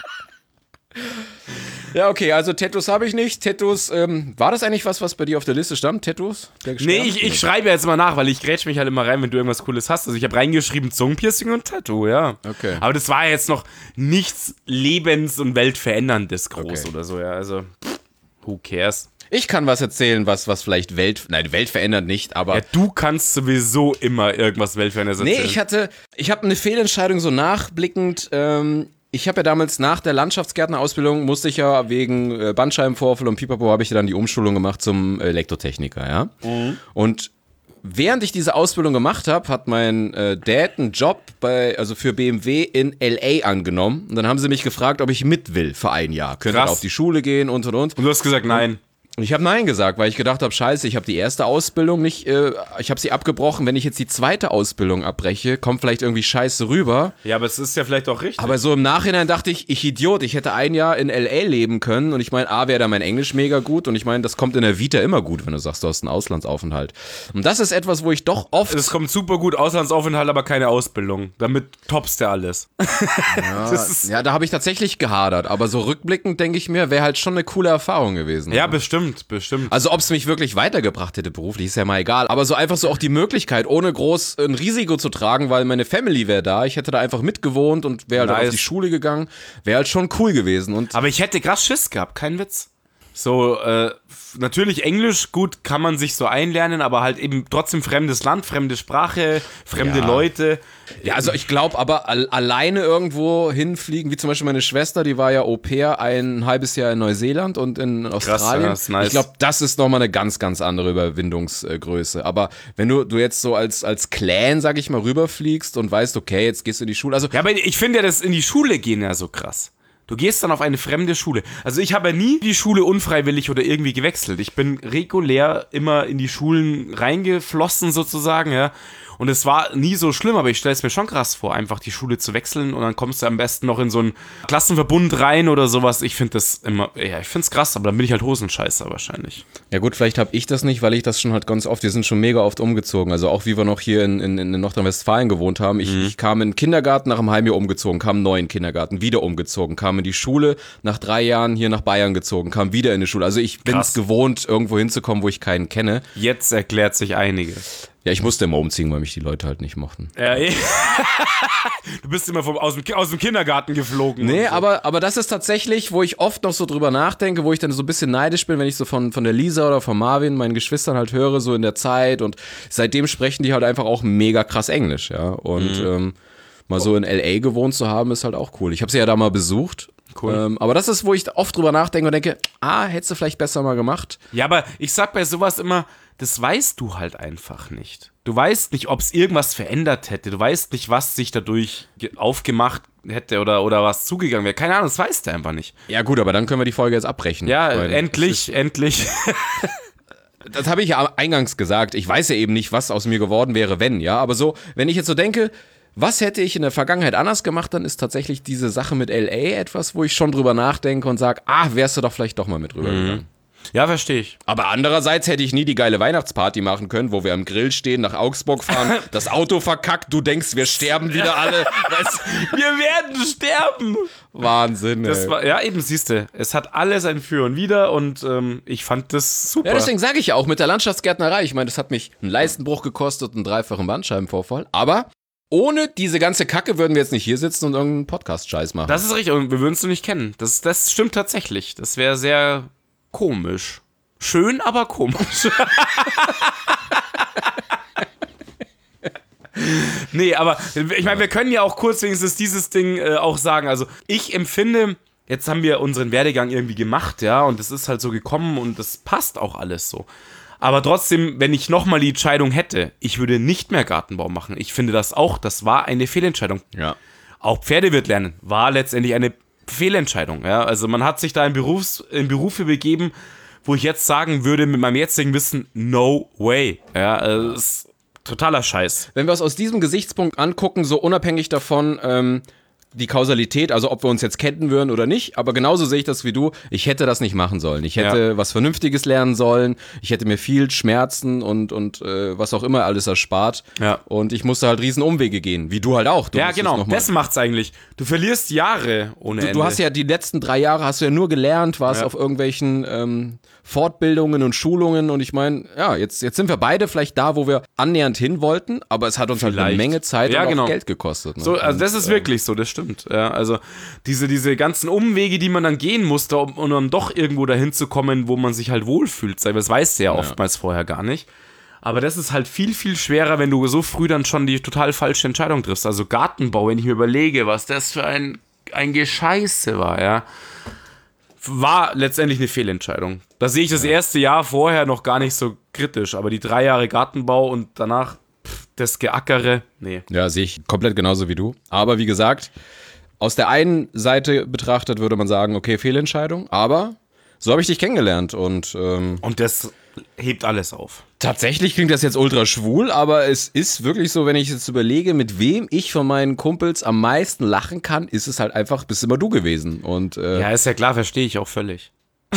Ja, okay, also Tattoos habe ich nicht. Tattoos, ähm, war das eigentlich was, was bei dir auf der Liste stand? Tattoos? Nee, ich, ich schreibe jetzt mal nach, weil ich grätsch mich halt immer rein, wenn du irgendwas Cooles hast. Also ich habe reingeschrieben Zungenpiercing und Tattoo, ja. Okay. Aber das war jetzt noch nichts lebens- und weltveränderndes groß okay. oder so, ja. Also, pff, who cares? Ich kann was erzählen, was, was vielleicht Welt, nein, Welt verändert nicht, aber... Ja, du kannst sowieso immer irgendwas Weltveränderndes erzählen. Nee, ich hatte, ich habe eine Fehlentscheidung so nachblickend, ähm, ich habe ja damals nach der Landschaftsgärtnerausbildung, musste ich ja wegen äh, Bandscheibenvorfall und Pipapo, habe ich dann die Umschulung gemacht zum Elektrotechniker, ja. Mhm. Und während ich diese Ausbildung gemacht habe, hat mein äh, Dad einen Job bei, also für B M W in L A angenommen. Und dann haben sie mich gefragt, ob ich mit will für ein Jahr. Könnte auf die Schule gehen und und und. Und du hast gesagt, nein. Und ich habe Nein gesagt, weil ich gedacht habe, scheiße, ich habe die erste Ausbildung nicht, äh, ich habe sie abgebrochen. Wenn ich jetzt die zweite Ausbildung abbreche, kommt vielleicht irgendwie scheiße rüber. Ja, aber es ist ja vielleicht auch richtig. Aber so im Nachhinein dachte ich, ich Idiot, ich hätte ein Jahr in L A leben können. Und ich meine, A, wäre da mein Englisch mega gut. Und ich meine, das kommt in der Vita immer gut, wenn du sagst, du hast einen Auslandsaufenthalt. Und das ist etwas, wo ich doch oft... Es kommt super gut, Auslandsaufenthalt, aber keine Ausbildung. Damit toppst du alles. Ja, das ist ja, da habe ich tatsächlich gehadert. Aber so rückblickend denke ich mir, wäre halt schon eine coole Erfahrung gewesen. Ja, bestimmt. Bestimmt. Also ob es mich wirklich weitergebracht hätte beruflich, ist ja mal egal. Aber so einfach so auch die Möglichkeit, ohne groß ein Risiko zu tragen, weil meine Family wäre da. Ich hätte da einfach mitgewohnt und wäre halt nice. Auf die Schule gegangen. Wäre halt schon cool gewesen. Und aber ich hätte krass Schiss gehabt, kein Witz. So, äh, natürlich Englisch, gut, kann man sich so einlernen, aber halt eben trotzdem fremdes Land, fremde Sprache, fremde Ja. Leute. Ja, also ich glaube aber al- alleine irgendwo hinfliegen, wie zum Beispiel meine Schwester, die war ja Au-pair ein halbes Jahr in Neuseeland und in Australien. ja, ist nice. Ich glaube, das ist nochmal eine ganz, ganz andere Überwindungsgröße. Aber wenn du, du jetzt so als, als Clan, sag ich mal, rüberfliegst und weißt, okay, jetzt gehst du in die Schule. Also Ja, aber ich finde ja das in die Schule gehen ja so krass. Du gehst dann auf eine fremde Schule. Also ich habe ja nie die Schule unfreiwillig oder irgendwie gewechselt. Ich bin regulär immer in die Schulen reingeflossen sozusagen, ja. Und es war nie so schlimm, aber ich stelle es mir schon krass vor, einfach die Schule zu wechseln und dann kommst du am besten noch in so einen Klassenverbund rein oder sowas. Ich finde das immer, ja, ich finde es krass, aber dann bin ich halt Hosenscheißer wahrscheinlich. Ja gut, vielleicht habe ich das nicht, weil ich das schon halt ganz oft, wir sind schon mega oft umgezogen. Also auch wie wir noch hier in, in, in Nordrhein-Westfalen gewohnt haben. Ich, Mhm. ich kam in den Kindergarten, nach einem halben Jahr umgezogen, kam in einen neuen Kindergarten, wieder umgezogen, kam in die Schule, nach drei Jahren hier nach Bayern gezogen, kam wieder in die Schule. Also ich bin es Krass. gewohnt, irgendwo hinzukommen, wo ich keinen kenne. Jetzt erklärt sich einiges. Ja, ich musste immer umziehen, weil mich die Leute halt nicht mochten. Ja, eh. Du bist immer vom, aus, dem, aus dem Kindergarten geflogen. Nee, und so. aber, aber das ist tatsächlich, wo ich oft noch so drüber nachdenke, wo ich dann so ein bisschen neidisch bin, wenn ich so von, von der Lisa oder von Marvin, meinen Geschwistern halt höre, so in der Zeit, und seitdem sprechen die halt einfach auch mega krass Englisch, ja, und Mhm. ähm, mal so in L A gewohnt zu haben, ist halt auch cool. Ich habe sie ja da mal besucht. Cool. Ähm, aber das ist, wo ich oft drüber nachdenke und denke, ah, hättest du vielleicht besser mal gemacht. Ja, aber ich sag bei sowas immer, das weißt du halt einfach nicht. Du weißt nicht, ob es irgendwas verändert hätte. Du weißt nicht, was sich dadurch ge- aufgemacht hätte oder, oder was zugegangen wäre. Keine Ahnung, das weißt du einfach nicht. Ja gut, aber dann können wir die Folge jetzt abbrechen. Ja, Weil endlich, endlich. Das habe ich ja eingangs gesagt. Ich weiß ja eben nicht, was aus mir geworden wäre, wenn, ja. Aber so, wenn ich jetzt so denke, was hätte ich in der Vergangenheit anders gemacht, dann ist tatsächlich diese Sache mit L A etwas, wo ich schon drüber nachdenke und sage, ah, wärst du doch vielleicht doch mal mit rübergegangen. Ja, verstehe ich. Aber andererseits hätte ich nie die geile Weihnachtsparty machen können, wo wir am Grill stehen, nach Augsburg fahren, das Auto verkackt, du denkst, wir sterben wieder alle. Weißt, Wir werden sterben. Wahnsinn, ey. Das war, ja, eben, siehst du, es hat alles ein Für und Wider und ähm, ich fand das super. Ja, deswegen sage ich ja auch mit der Landschaftsgärtnerei, ich meine, das hat mich einen Leistenbruch gekostet, einen dreifachen Bandscheibenvorfall, aber ohne diese ganze Kacke würden wir jetzt nicht hier sitzen und irgendeinen Podcast-Scheiß machen. Das ist richtig und wir würden es noch nicht kennen. Das, das stimmt tatsächlich. Das wäre sehr komisch. Schön, aber komisch. Nee, aber ich meine, wir können ja auch kurz wenigstens dieses Ding äh, auch sagen. Also ich empfinde, jetzt haben wir unseren Werdegang irgendwie gemacht, ja, und es ist halt so gekommen und das passt auch alles so. Aber trotzdem, wenn ich nochmal die Entscheidung hätte, ich würde nicht mehr Gartenbau machen. Ich finde das auch, das war eine Fehlentscheidung. Ja. Auch Pferdewirt lernen war letztendlich eine Fehlentscheidung. Ja? Also man hat sich da in, Berufs-, in Berufe begeben, wo ich jetzt sagen würde, mit meinem jetzigen Wissen, no way. Ja, also das ist totaler Scheiß. Wenn wir es aus diesem Gesichtspunkt angucken, so unabhängig davon, ähm, die Kausalität, also ob wir uns jetzt kennen würden oder nicht, aber genauso sehe ich das wie du, ich hätte das nicht machen sollen. Ich hätte Ja. was Vernünftiges lernen sollen, ich hätte mir viel Schmerzen und, und äh, was auch immer alles erspart. Ja. Und ich musste halt riesen Umwege gehen, wie du halt auch. Du Ja, musstest genau, noch mal- das macht's eigentlich. Du verlierst Jahre ohne Du, Ende. du hast ja die letzten drei Jahre hast du ja nur gelernt, warst Ja. auf irgendwelchen ähm, Fortbildungen und Schulungen und ich meine, ja, jetzt, jetzt sind wir beide vielleicht da, wo wir annähernd hin wollten, aber es hat uns halt eine Vielleicht. Menge Zeit Ja, und auch genau. Geld gekostet. Ne? So, also das Und, ist äh, wirklich so, das stimmt. Ja, also diese, diese ganzen Umwege, die man dann gehen musste, um, um dann doch irgendwo dahin zu kommen, wo man sich halt wohlfühlt. Das weißt du ja oftmals vorher gar nicht. Aber das ist halt viel, viel schwerer, wenn du so früh dann schon die total falsche Entscheidung triffst. Also Gartenbau, wenn ich mir überlege, was das für ein, ein Gescheiße war, ja, war letztendlich eine Fehlentscheidung. Da sehe ich das erste Jahr vorher noch gar nicht so kritisch, aber die drei Jahre Gartenbau und danach pff, das Geackere, nee. Ja, sehe ich komplett genauso wie du. Aber wie gesagt, aus der einen Seite betrachtet würde man sagen, okay, Fehlentscheidung, aber so habe ich dich kennengelernt und ähm, Und das hebt alles auf. tatsächlich klingt das jetzt ultra schwul, aber es ist wirklich so, wenn ich jetzt überlege, mit wem ich von meinen Kumpels am meisten lachen kann, ist es halt einfach, bist immer du gewesen. Und äh, Ja, ist ja klar, verstehe ich auch völlig.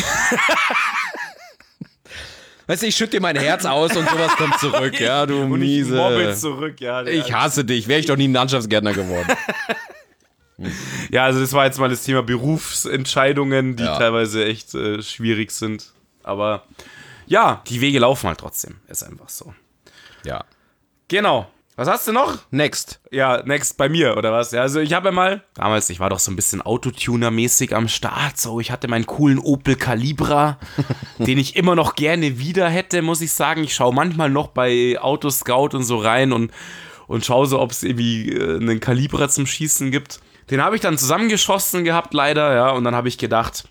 weißt du, ich schütte dir mein Herz aus und sowas kommt zurück, ja, du Und ich miese. mobbe zurück, ja. der- Ich hasse dich, wäre ich doch nie ein Landschaftsgärtner geworden. Ja, also das war jetzt mal das Thema Berufsentscheidungen, die Ja. teilweise echt äh, schwierig sind. Aber ja, die Wege laufen halt trotzdem. Ist einfach so. Ja. Genau. Was hast du noch? Next. Ja, next bei mir, oder was? Ja, also ich habe ja mal, damals, ich war doch so ein bisschen Autotuner-mäßig am Start, so, ich hatte meinen coolen Opel Calibra, den ich immer noch gerne wieder hätte, muss ich sagen. Ich schaue manchmal noch bei Autoscout und so rein und, und schaue so, ob es irgendwie äh, einen Calibra zum Schießen gibt. Den habe ich dann zusammengeschossen gehabt, leider, ja, und dann habe ich gedacht,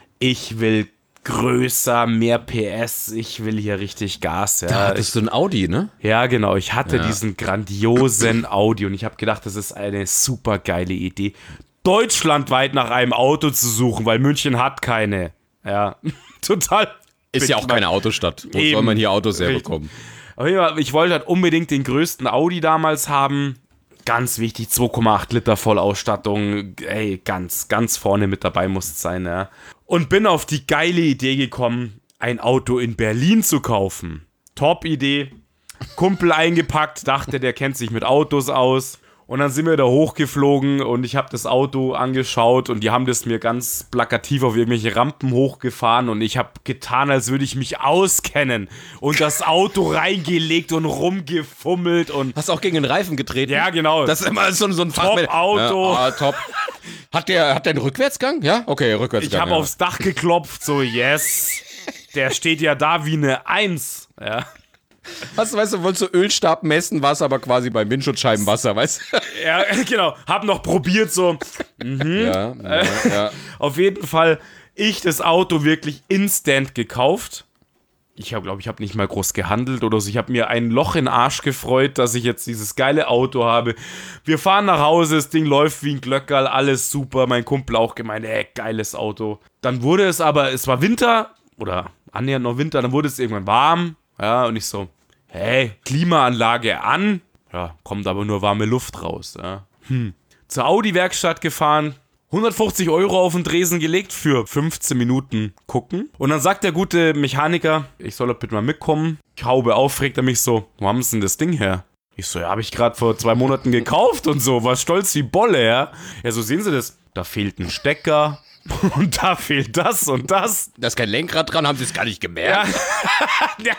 ich will größer, mehr P S, ich will hier richtig Gas. Ja. Da hattest du ein Audi, ne? Ja, genau, ich hatte Ja. diesen grandiosen Audi und ich habe gedacht, das ist eine super geile Idee, deutschlandweit nach einem Auto zu suchen, weil München hat keine. Ja, total. Ist ja auch keine Autostadt. Wo Eben. soll man hier Autos Richtig. herbekommen? Aber ja, ich wollte halt unbedingt den größten Audi damals haben. Ganz wichtig, zwei Komma acht Liter Vollausstattung. Ey, ganz, ganz vorne mit dabei muss es sein, ja. Und bin auf die geile Idee gekommen, ein Auto in Berlin zu kaufen. Top-Idee. Kumpel eingepackt, dachte, der kennt sich mit Autos aus. Und dann sind wir da hochgeflogen und ich habe das Auto angeschaut und die haben das mir ganz plakativ auf irgendwelche Rampen hochgefahren und ich habe getan, als würde ich mich auskennen und das Auto reingelegt und rumgefummelt und... Hast auch gegen den Reifen getreten? Ja, genau. Das ist immer so, so ein Top-Auto. Ja, ah, top. Hat der, hat der einen Rückwärtsgang? Ja? Okay, Rückwärtsgang. Ich habe ja. aufs Dach geklopft, so yes. Der steht ja da wie eine Eins. Ja. Hast du, weißt du, wolltest du Ölstab messen, war es aber quasi beim Windschutzscheibenwasser, weißt du? Ja, genau. Hab noch probiert, so. Mhm. Ja, ja, ja. Auf jeden Fall, ich das Auto wirklich instant gekauft. Ich glaube, glaub, ich habe nicht mal groß gehandelt oder so. Ich habe mir ein Loch in den Arsch gefreut, dass ich jetzt dieses geile Auto habe. Wir fahren nach Hause, das Ding läuft wie ein Glöckerl, alles super. Mein Kumpel auch gemeint, ey, geiles Auto. Dann wurde es aber, es war Winter oder annähernd noch Winter, dann wurde es irgendwann warm. Ja, und ich so, hey, Klimaanlage an. Ja, kommt aber nur warme Luft raus. Ja. Hm. Zur Audi-Werkstatt gefahren, hundertfünfzig Euro auf den Tresen gelegt für fünfzehn Minuten gucken. Und dann sagt der gute Mechaniker, ich soll doch bitte mal mitkommen. Ich haube auf, fragt er mich so, wo haben sie denn das Ding her? Ich so, ja, habe ich gerade vor zwei Monaten gekauft und so, war stolz wie Bolle, ja. Ja, so sehen Sie das. Da fehlt ein Stecker und da fehlt das und das. Da ist kein Lenkrad dran, haben sie es gar nicht gemerkt. Ja.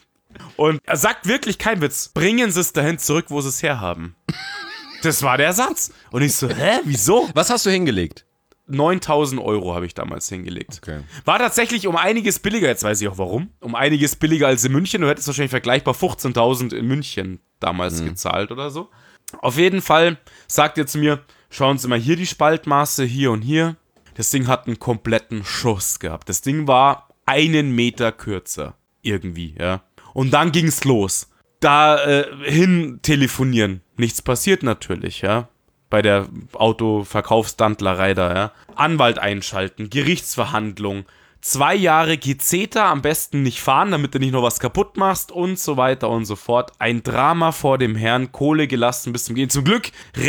Und er sagt wirklich kein Witz, bringen Sie es dahin zurück, wo Sie es herhaben. Das war der Satz. Und ich so, hä, wieso? Was hast du hingelegt? neuntausend Euro habe ich damals hingelegt. Okay. War tatsächlich um einiges billiger, jetzt weiß ich auch warum. Um einiges billiger als in München. Du hättest wahrscheinlich vergleichbar fünfzehntausend in München damals mhm. gezahlt oder so. Auf jeden Fall sagt er zu mir, schauen Sie mal hier die Spaltmaße, hier und hier. Das Ding hat einen kompletten Schuss gehabt. Das Ding war einen Meter kürzer. Irgendwie, ja. Und dann ging's los. Da äh, hin telefonieren. Nichts passiert natürlich, ja. Bei der Autoverkaufsdantlerei da, ja. Anwalt einschalten, Gerichtsverhandlung, zwei Jahre Gezeta, am besten nicht fahren, damit du nicht noch was kaputt machst und so weiter und so fort. Ein Drama vor dem Herrn, Kohle gelassen bis zum Gehen. Zum Glück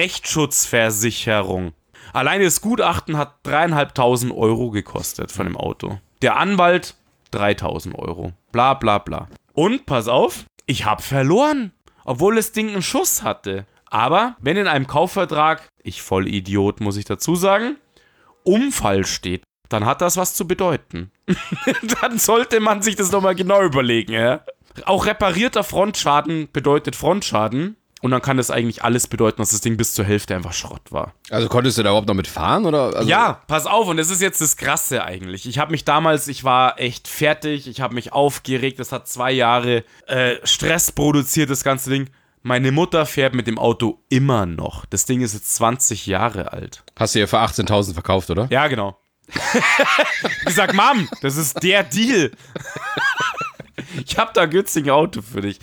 Rechtsschutzversicherung. Alleine das Gutachten hat dreieinhalbtausend Euro gekostet von dem Auto. Der Anwalt dreitausend Euro. Bla bla bla. Und, pass auf, ich hab verloren, obwohl das Ding einen Schuss hatte. Aber wenn in einem Kaufvertrag, ich Vollidiot muss ich dazu sagen, Unfall steht, dann hat das was zu bedeuten. Dann sollte man sich das nochmal genau überlegen, ja. Auch reparierter Frontschaden bedeutet Frontschaden. Und dann kann das eigentlich alles bedeuten, dass das Ding bis zur Hälfte einfach Schrott war. Also konntest du da überhaupt noch mit fahren? Oder? Also ja, pass auf, und das ist jetzt das Krasse eigentlich. Ich habe mich damals, ich war echt fertig, ich habe mich aufgeregt, das hat zwei Jahre äh, Stress produziert, das ganze Ding. Meine Mutter fährt mit dem Auto immer noch. Das Ding ist jetzt zwanzig Jahre alt. Hast du ihr für achtzehntausend verkauft, oder? Ja, genau. Ich sag, Mom, das ist der Deal. Ich hab da ein günstiges Auto für dich.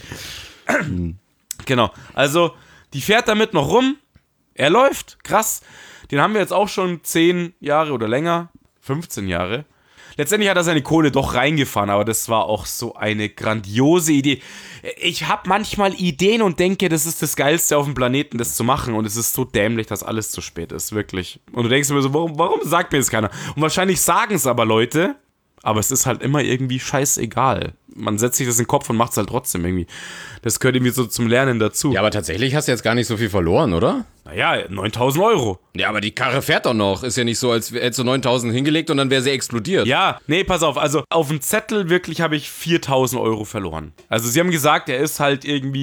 Genau, also die fährt damit noch rum, er läuft, krass, den haben wir jetzt auch schon zehn Jahre oder länger, fünfzehn Jahre. Letztendlich hat er seine Kohle doch reingefahren, aber das war auch so eine grandiose Idee. Ich habe manchmal Ideen und denke, das ist das Geilste auf dem Planeten, das zu machen, und es ist so dämlich, dass alles zu spät ist, wirklich. Und du denkst mir so, warum, warum sagt mir das keiner? Und wahrscheinlich sagen es aber Leute, aber es ist halt immer irgendwie scheißegal. Man setzt sich das in den Kopf und macht es halt trotzdem irgendwie. Das gehört irgendwie so zum Lernen dazu. Ja, aber tatsächlich hast du jetzt gar nicht so viel verloren, oder? Naja, neuntausend Euro. Ja, aber die Karre fährt doch noch. Ist ja nicht so, als hättest du neuntausend hingelegt und dann wäre sie explodiert. Ja, nee, pass auf. Also auf dem Zettel wirklich habe ich viertausend Euro verloren. Also sie haben gesagt, er ist halt irgendwie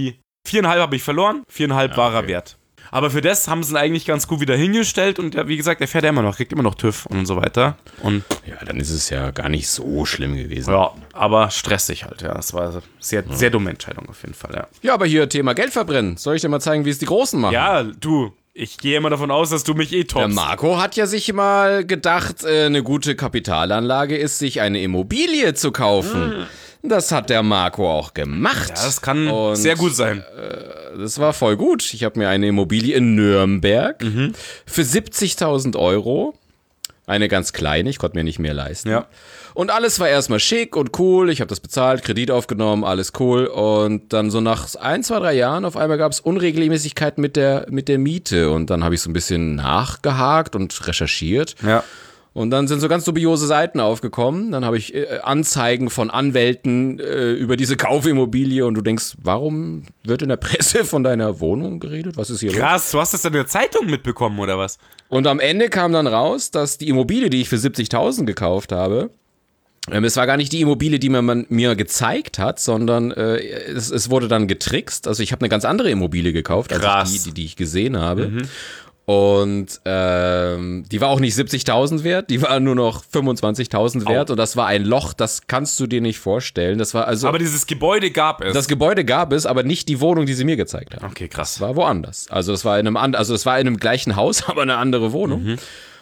viereinhalb habe ich verloren, viereinhalb Ja, war er okay. wert. Aber für das haben sie ihn eigentlich ganz gut wieder hingestellt und ja, wie gesagt, er fährt ja immer noch, kriegt immer noch TÜV und so weiter. Und Ja, dann ist es ja gar nicht so schlimm gewesen. ja, aber stressig halt, ja. Das war eine sehr, sehr dumme Entscheidung auf jeden Fall, ja. Ja, aber hier Thema Geld verbrennen. Soll ich dir mal zeigen, wie es die Großen machen? Ja, du, ich gehe immer davon aus, dass du mich eh Der toppst. Marco hat ja sich mal gedacht, äh, eine gute Kapitalanlage ist, sich eine Immobilie zu kaufen. Das hat der Marco auch gemacht. Ja, das kann Und sehr gut sein. Das war voll gut. Ich habe mir eine Immobilie in Nürnberg Mhm. für siebzigtausend Euro. Eine ganz kleine, ich konnte mir nicht mehr leisten. Ja. Und alles war erstmal schick und cool. Ich habe das bezahlt, Kredit aufgenommen, alles cool. Und dann so nach ein, zwei, drei Jahren auf einmal gab es Unregelmäßigkeiten mit der, mit der Miete. Und dann habe ich so ein bisschen nachgehakt und recherchiert. Ja. Und dann sind so ganz dubiose Seiten aufgekommen. Dann habe ich äh, Anzeigen von Anwälten äh, über diese Kaufimmobilie und du denkst, warum wird in der Presse von deiner Wohnung geredet? Was ist hier los? Krass, du hast das in der Zeitung mitbekommen, oder was? Und am Ende kam dann raus, dass die Immobilie, die ich für siebzigtausend gekauft habe, ähm, es war gar nicht die Immobilie, die mir man mir gezeigt hat, sondern äh, es, es wurde dann getrickst. Also ich habe eine ganz andere Immobilie gekauft, als Krass. die, die, die ich gesehen habe. Und ähm, die war auch nicht siebzigtausend wert, die war nur noch fünfundzwanzigtausend wert. Und das war ein Loch, das kannst du dir nicht vorstellen. Das war also Aber dieses Gebäude gab es. das Gebäude gab es, aber nicht die Wohnung, die sie mir gezeigt hat. okay, krass. Das war woanders. Also das war in einem and- also es war in einem gleichen Haus, aber eine andere Wohnung.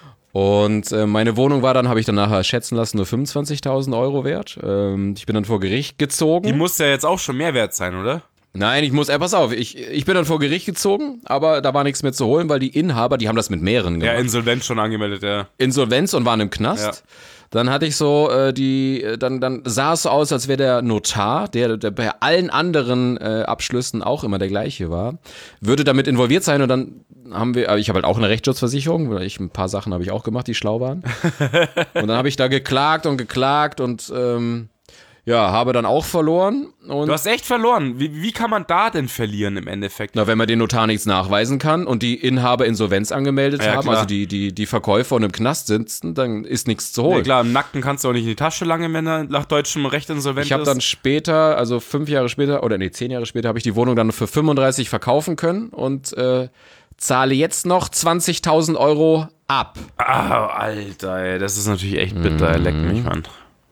Und äh, meine Wohnung war dann, habe ich dann nachher schätzen lassen, nur fünfundzwanzigtausend Euro wert. Ähm, ich bin dann vor Gericht gezogen. Die muss ja jetzt auch schon mehr wert sein, oder? Nein, ich muss, äh, pass auf, ich, ich bin dann vor Gericht gezogen, aber da war nichts mehr zu holen, weil die Inhaber, die haben das mit mehreren Ja, gemacht. Insolvenz schon angemeldet, ja. Insolvenz und waren im Knast. Ja. Dann hatte ich so äh, die, äh, dann, dann sah es so aus, als wäre der Notar, der, der bei allen anderen äh, Abschlüssen auch immer der gleiche war, würde damit involviert sein und dann haben wir, äh, ich habe halt auch eine Rechtsschutzversicherung, weil ich ein paar Sachen habe ich auch gemacht, die schlau waren. Und dann habe ich da geklagt und geklagt und ähm, ja, habe dann auch verloren. Und Du hast echt verloren. Wie, wie kann man da denn verlieren im Endeffekt? na, wenn man den Notar nichts nachweisen kann und die Inhaber Insolvenz angemeldet Ja, haben, klar. also die, die, die Verkäufer und im Knast sitzen, dann ist nichts zu holen. Ja, klar, im Nackten kannst du auch nicht in die Tasche lange, wenn er nach deutschem Recht insolvent Ich habe ist. dann später, also fünf Jahre später, oder nee, zehn Jahre später, habe ich die Wohnung dann für fünfunddreißig verkaufen können und äh, zahle jetzt noch zwanzigtausend Euro ab. Ah, Alter, ey, das ist natürlich echt bitter. Mhm. Leck mich, Mann.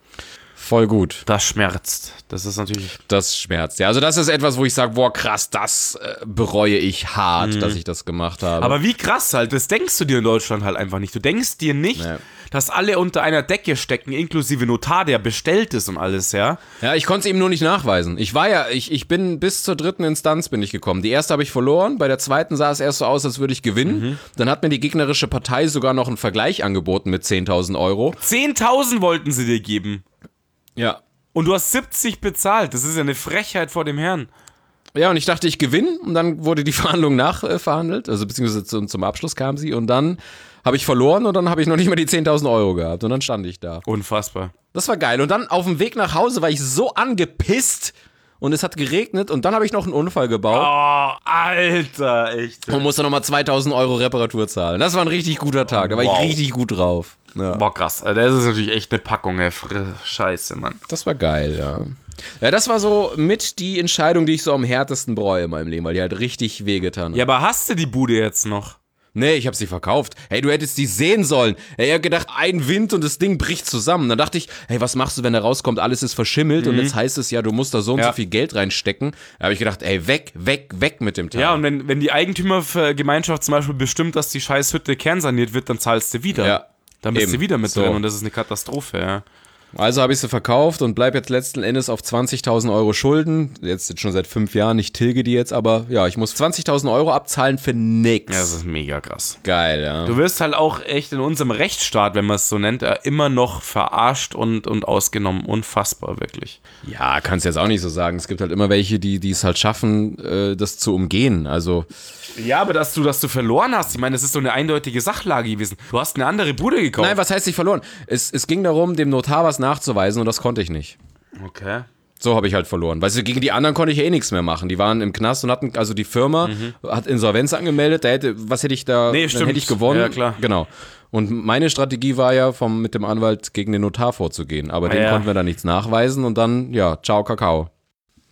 Voll gut. Das schmerzt. Das ist natürlich... Das schmerzt. Ja, also das ist etwas, wo ich sage, boah, krass, das äh, bereue ich hart, dass ich das gemacht habe. Aber wie krass halt, das denkst du dir in Deutschland halt einfach nicht. Du denkst dir nicht, Nee. dass alle unter einer Decke stecken, inklusive Notar, der bestellt ist und alles, ja? Ja, ich konnte es ihm nur nicht nachweisen. Ich war ja, ich, ich bin bis zur dritten Instanz bin ich gekommen. Die erste habe ich verloren, bei der zweiten sah es erst so aus, als würde ich gewinnen. Mhm. Dann hat mir die gegnerische Partei sogar noch einen Vergleich angeboten mit zehntausend Euro. zehntausend wollten sie dir geben. Ja. Und du hast siebzig bezahlt. Das ist ja eine Frechheit vor dem Herrn. Ja, und ich dachte, ich gewinne und dann wurde die Verhandlung nachverhandelt, also beziehungsweise zum, zum Abschluss kam sie und dann habe ich verloren und dann habe ich noch nicht mal die zehntausend Euro gehabt und dann stand ich da. Unfassbar. Das war geil und dann auf dem Weg nach Hause war ich so angepisst und es hat geregnet und dann habe ich noch einen Unfall gebaut Oh, Alter, echt. und musste nochmal zweitausend Euro Reparatur zahlen. Das war ein richtig guter Tag, da war Wow. ich richtig gut drauf. Ja. Boah, krass. Alter, das ist natürlich echt eine Packung, ey. Scheiße, Mann. Das war geil, ja. Ja, das war so mit die Entscheidung, die ich so am härtesten bereue in meinem Leben, weil die halt richtig wehgetan hat. Ja, aber hast du die Bude jetzt noch? Nee, ich hab sie verkauft. Hey, du hättest die sehen sollen. Hey, ich hab gedacht, ein Wind und das Ding bricht zusammen. Dann dachte ich, hey, was machst du, wenn er rauskommt, alles ist verschimmelt und jetzt heißt es ja, du musst da so und Ja. so viel Geld reinstecken. Da habe ich gedacht, ey, weg, weg, weg mit dem Teil. Ja, und wenn, wenn die Eigentümergemeinschaft zum Beispiel bestimmt, dass die scheiß Hütte kernsaniert wird, dann zahlst du wieder. Ja. Dann bist Eben. du wieder mit So. drin und das ist eine Katastrophe, ja. Also habe ich sie verkauft und bleib jetzt letzten Endes auf zwanzigtausend Euro Schulden. Jetzt, jetzt schon seit fünf Jahren, ich tilge die jetzt, aber ja, ich muss zwanzigtausend Euro abzahlen für nix. Ja, das ist mega krass. Geil, ja. Du wirst halt auch echt in unserem Rechtsstaat, wenn man es so nennt, äh, immer noch verarscht und, und ausgenommen. Unfassbar, wirklich. Ja, kannst jetzt auch nicht so sagen. Es gibt halt immer welche, die die es halt schaffen, äh, das zu umgehen. Also Ja, aber dass du, dass du verloren hast, ich meine, das ist so eine eindeutige Sachlage gewesen. Du hast eine andere Bude gekauft. nein, was heißt nicht verloren? Es, es ging darum, dem Notar was nachzuweisen und das konnte ich nicht. Okay. So habe ich halt verloren. Weißt du, gegen die anderen konnte ich eh nichts mehr machen. Die waren im Knast und hatten, also die Firma hat Insolvenz angemeldet. Da hätte, was hätte ich da, Nee, dann stimmt. hätte ich gewonnen. Ja, klar. Genau. Und meine Strategie war ja, vom, mit dem Anwalt gegen den Notar vorzugehen. Aber dem ja. konnten wir da nichts nachweisen und dann, ja, ciao, Kakao.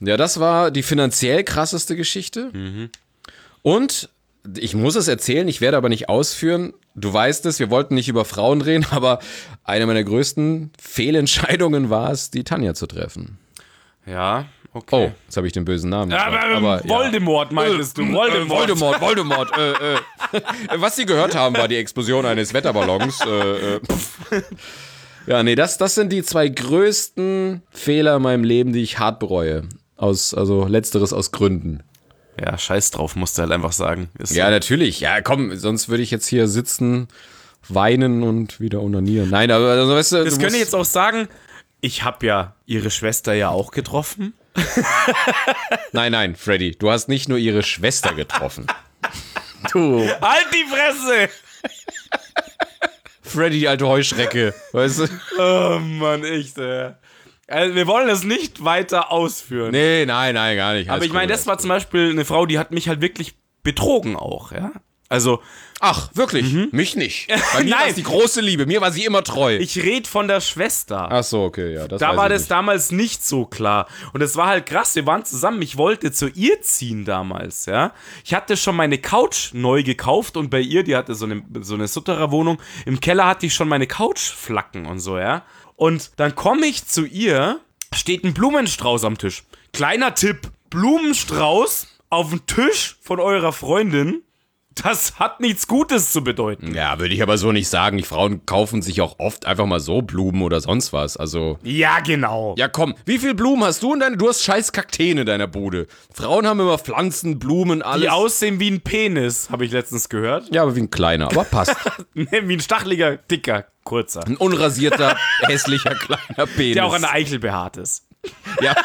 Ja, das war die finanziell krasseste Geschichte. Mhm. Und ich muss es erzählen, ich werde aber nicht ausführen. Du weißt es, wir wollten nicht über Frauen reden, aber eine meiner größten Fehlentscheidungen war es, die Tanja zu treffen. Ja, okay. Oh, jetzt habe ich den bösen Namen. Ja, gesagt. aber, aber Voldemort ja. meintest du, Äh, Voldemort. Äh, Voldemort, Voldemort. äh, äh. Was sie gehört haben, war die Explosion eines Wetterballons. Äh, äh. Ja, nee, das, das sind die zwei größten Fehler in meinem Leben, die ich hart bereue. Aus, also letzteres aus Gründen. Ja, scheiß drauf, musst du halt einfach sagen. Ist Ja, so. natürlich. Ja, komm, sonst würde ich jetzt hier sitzen, weinen und wieder onanieren. Nein, aber also, weißt du, Das du könnte ich musst- jetzt auch sagen, ich habe ja ihre Schwester ja auch getroffen. Nein, nein, Freddy, du hast nicht nur ihre Schwester getroffen. Du, Halt die Fresse! Freddy, die alte Heuschrecke, weißt du? Oh Mann, echt, ey. Also wir wollen das nicht weiter ausführen. Nee, nein, nein, gar nicht. Aber Alles ich meine, cool, das war zum Beispiel eine Frau, die hat mich halt wirklich betrogen auch, ja. Also, Ach, wirklich? Mich nicht. Bei mir Nein. war es die große Liebe, mir war sie immer treu. ich rede von der Schwester. Ach so, okay, ja. Das Da weiß war ich das nicht. damals nicht so klar. Und es war halt krass, wir waren zusammen. Ich wollte zu ihr ziehen damals, ja. Ich hatte schon meine Couch neu gekauft und bei ihr, die hatte so eine, so eine Sutterer-Wohnung, im Keller hatte ich schon meine Couchflacken und so, ja. Und dann komme ich zu ihr, steht ein Blumenstrauß am Tisch. Kleiner Tipp, Blumenstrauß auf dem Tisch von eurer Freundin, das hat nichts Gutes zu bedeuten. Ja, würde ich aber so nicht sagen. Die Frauen kaufen sich auch oft einfach mal so Blumen oder sonst was. Also. Ja, genau. Ja, komm, wie viel Blumen hast du in deiner? Du hast scheiß Kakteen in deiner Bude. Frauen haben immer Pflanzen, Blumen, alles. Die aussehen wie ein Penis, habe ich letztens gehört. Ja, aber wie ein kleiner, aber passt. Nee, wie ein stacheliger, dicker, kurzer. Ein unrasierter, hässlicher, kleiner Penis. Der auch an der Eichel behaart ist. Ja.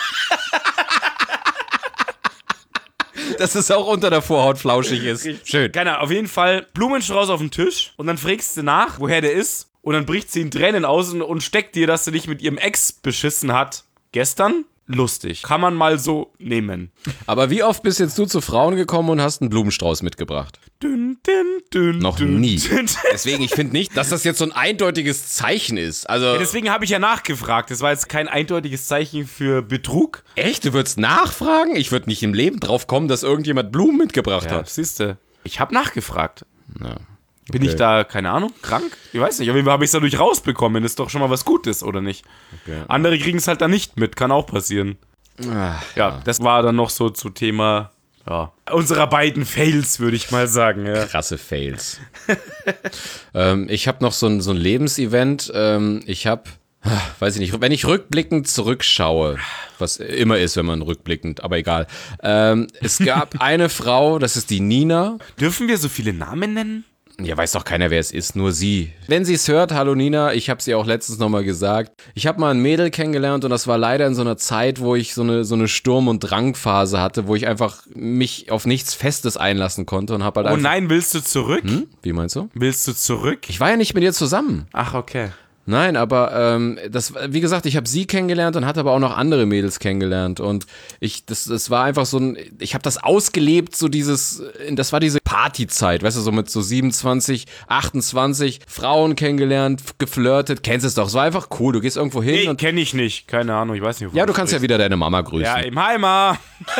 Dass es auch unter der Vorhaut flauschig ist. Schön. Keine Ahnung, auf jeden Fall Blumenstrauß auf den Tisch und dann fragst du nach, woher der ist und dann bricht sie in Tränen aus und, und steckt dir, dass sie dich mit ihrem Ex beschissen hat. Gestern? Lustig. Kann man mal so nehmen. Aber wie oft bist jetzt du zu Frauen gekommen und hast einen Blumenstrauß mitgebracht? Dün, dün, dün, Noch dün, nie. dün. Deswegen, ich finde nicht, dass das jetzt so ein eindeutiges Zeichen ist. Also, Deswegen habe ich ja nachgefragt. Das war jetzt kein eindeutiges Zeichen für Betrug. echt? Du würdest nachfragen? Ich würde nicht im Leben drauf kommen, dass irgendjemand Blumen mitgebracht Ja, hat. siehst du. Ich habe nachgefragt. Ja. Bin ich da, keine Ahnung, krank? Ich weiß nicht. Auf jeden Fall habe ich es dadurch rausbekommen. Ist doch schon mal was Gutes, oder nicht? Okay. Andere kriegen es halt dann nicht mit. Kann auch passieren. Ach, Ja, das war dann noch so zu Thema ja, unserer beiden Fails, würde ich mal sagen. Ja. krasse Fails. ähm, ich habe noch so ein, so ein Lebensevent. Ähm, ich habe, weiß ich nicht, wenn ich rückblickend zurückschaue, was immer ist, wenn man rückblickend, aber egal. Ähm, es gab eine Frau, das ist die Nina. Dürfen wir so viele Namen nennen? Ja, weiß doch keiner, wer es ist, nur sie. Wenn sie es hört, hallo Nina, ich habe sie auch letztens nochmal gesagt. Ich habe mal ein Mädel kennengelernt und das war leider in so einer Zeit, wo ich so eine, so eine Sturm- und Drangphase hatte, wo ich einfach mich auf nichts Festes einlassen konnte und habe halt Oh einfach... nein, willst du zurück? Hm? Wie meinst du? Willst du zurück? Ich war ja nicht mit ihr zusammen. Ach, okay. Nein, aber ähm, das, wie gesagt, ich habe sie kennengelernt und hatte aber auch noch andere Mädels kennengelernt und ich, das, das war einfach so ein, ich habe das ausgelebt, so dieses, das war diese Partyzeit, weißt du, so mit so siebenundzwanzig, achtundzwanzig Frauen kennengelernt, geflirtet, kennst es doch, es war einfach cool, du gehst irgendwo hin Nee, und kenne ich nicht. Keine Ahnung, ich weiß nicht. wovon ja, du kannst ja sprichst. wieder deine Mama grüßen. Ja, im Heimer.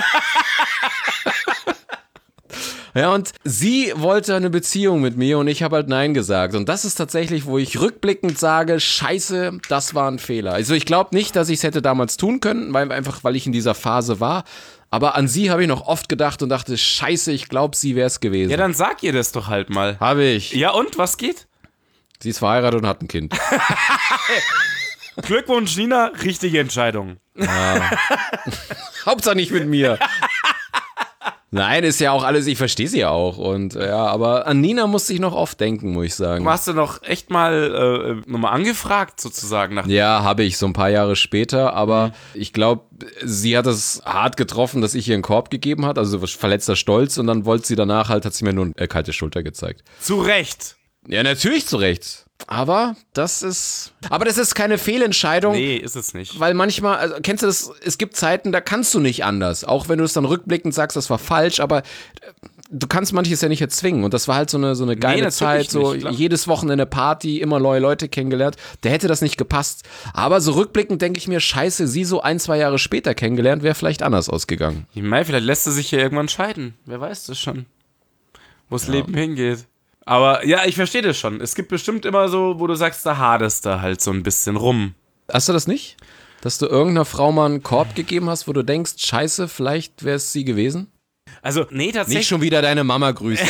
Ja, und sie wollte eine Beziehung mit mir und ich habe halt Nein gesagt. Und das ist tatsächlich, wo ich rückblickend sage, scheiße, das war ein Fehler. Also ich glaube nicht, dass ich es hätte damals tun können, weil einfach, weil ich in dieser Phase war. Aber an sie habe ich noch oft gedacht und dachte, scheiße, ich glaube, sie wäre es gewesen. Ja, dann sag ihr das doch halt mal. Habe ich. Ja, und? Was geht? Sie ist verheiratet und hat ein Kind. Glückwunsch, Nina. Richtige Entscheidung. Hauptsache nicht mit mir. Nein, ist ja auch alles, ich verstehe sie ja auch. Und ja, aber an Nina musste ich noch oft denken, muss ich sagen. Hast du noch echt mal äh, nochmal angefragt, sozusagen? Nach Ja, habe ich so ein paar Jahre später, aber ich glaube, sie hat es hart getroffen, dass ich ihr einen Korb gegeben hat, also verletzter Stolz und dann wollte sie danach halt, hat sie mir nur eine kalte Schulter gezeigt. Zu Recht. Ja, natürlich zu Recht. Aber das ist, aber das ist keine Fehlentscheidung. Nee, ist es nicht. Weil manchmal, also kennst du das, es gibt Zeiten, da kannst du nicht anders. Auch wenn du es dann rückblickend sagst, das war falsch, aber du kannst manches ja nicht erzwingen. Und das war halt so eine, so eine geile Nee, Zeit, so nicht, jedes Wochenende Party, immer neue Leute kennengelernt. Der hätte das nicht gepasst. Aber so rückblickend denke ich mir, scheiße, sie so ein, zwei Jahre später kennengelernt, wäre vielleicht anders ausgegangen. Ich meine, vielleicht lässt er sich ja irgendwann scheiden. Wer weiß das schon. Wo das ja. Leben hingeht. Aber ja, ich verstehe das schon. Es gibt bestimmt immer so, wo du sagst, da haderst du halt so ein bisschen rum. Hast du das nicht? Dass du irgendeiner Frau mal einen Korb gegeben hast, wo du denkst, scheiße, vielleicht wäre es sie gewesen? Also, nee, tatsächlich. Nicht schon wieder deine Mama grüßen.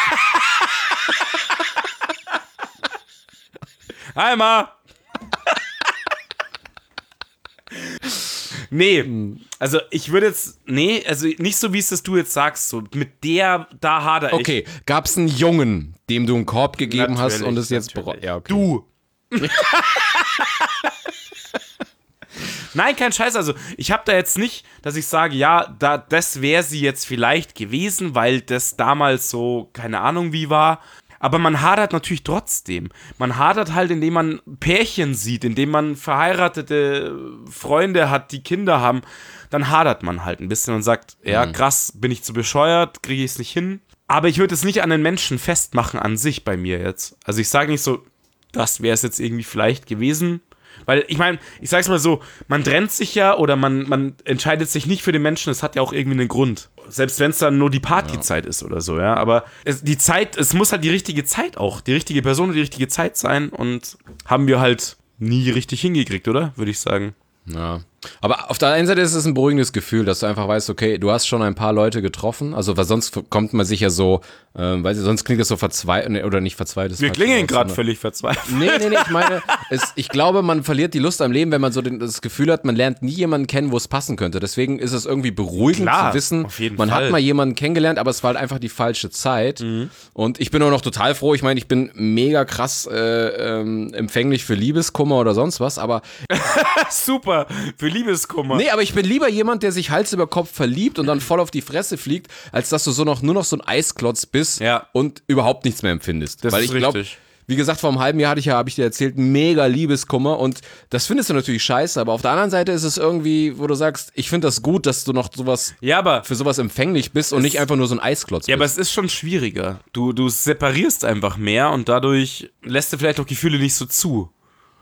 Hi, Ma. Nee, also ich würde jetzt, nee, also nicht so, wie es das du jetzt sagst, so mit der, da hader ich. Okay, gab's einen Jungen, dem du einen Korb gegeben Natürlich, hast und es jetzt bereut? Ja, okay. Du. Nein, kein Scheiß, also ich habe da jetzt nicht, dass ich sage, ja, da, das wäre sie jetzt vielleicht gewesen, weil das damals so, keine Ahnung wie war. Aber man hadert natürlich trotzdem. Man hadert halt, indem man Pärchen sieht, indem man verheiratete Freunde hat, die Kinder haben. Dann hadert man halt ein bisschen und sagt, ja krass, bin ich zu bescheuert, kriege ich es nicht hin. Aber ich würde es nicht an den Menschen festmachen an sich bei mir jetzt. Also ich sage nicht so, das wäre es jetzt irgendwie vielleicht gewesen. Weil ich meine, ich sag's mal so, man trennt sich ja oder man, man entscheidet sich nicht für den Menschen, es hat ja auch irgendwie einen Grund. Selbst wenn es dann nur die Partyzeit ja. ist oder so, ja. Aber es, die Zeit, es muss halt die richtige Zeit auch, die richtige Person und die richtige Zeit sein und haben wir halt nie richtig hingekriegt, oder? Würde ich sagen. Ja. Aber auf der einen Seite ist es ein beruhigendes Gefühl, dass du einfach weißt, okay, du hast schon ein paar Leute getroffen, also weil sonst kommt man sich ja so, ähm, weiß ich, sonst klingt das so verzweifelt, oder nicht verzweifelt. Wir klingen gerade völlig verzweifelt. Nee, nee, nee, ich meine, es, ich glaube, man verliert die Lust am Leben, wenn man so den, das Gefühl hat, man lernt nie jemanden kennen, wo es passen könnte. Deswegen ist es irgendwie beruhigend Klar, zu wissen, auf jeden man Fall. hat mal jemanden kennengelernt, aber es war halt einfach die falsche Zeit. Mhm. Und ich bin auch noch total froh, ich meine, ich bin mega krass äh, ähm, empfänglich für Liebeskummer oder sonst was, aber super, für Liebeskummer. Nee, aber ich bin lieber jemand, der sich Hals über Kopf verliebt und dann voll auf die Fresse fliegt, als dass du so noch nur noch so ein Eisklotz bist ja. und überhaupt nichts mehr empfindest. Das Weil ist ich glaube, wie gesagt, vor einem halben Jahr hatte ich ja, habe ich dir erzählt, mega Liebeskummer und das findest du natürlich scheiße, aber auf der anderen Seite ist es irgendwie, wo du sagst, ich finde das gut, dass du noch sowas ja, aber für sowas empfänglich bist und nicht einfach nur so ein Eisklotz ja, bist. Aber es ist schon schwieriger. Du, du separierst einfach mehr und dadurch lässt du vielleicht auch Gefühle nicht so zu.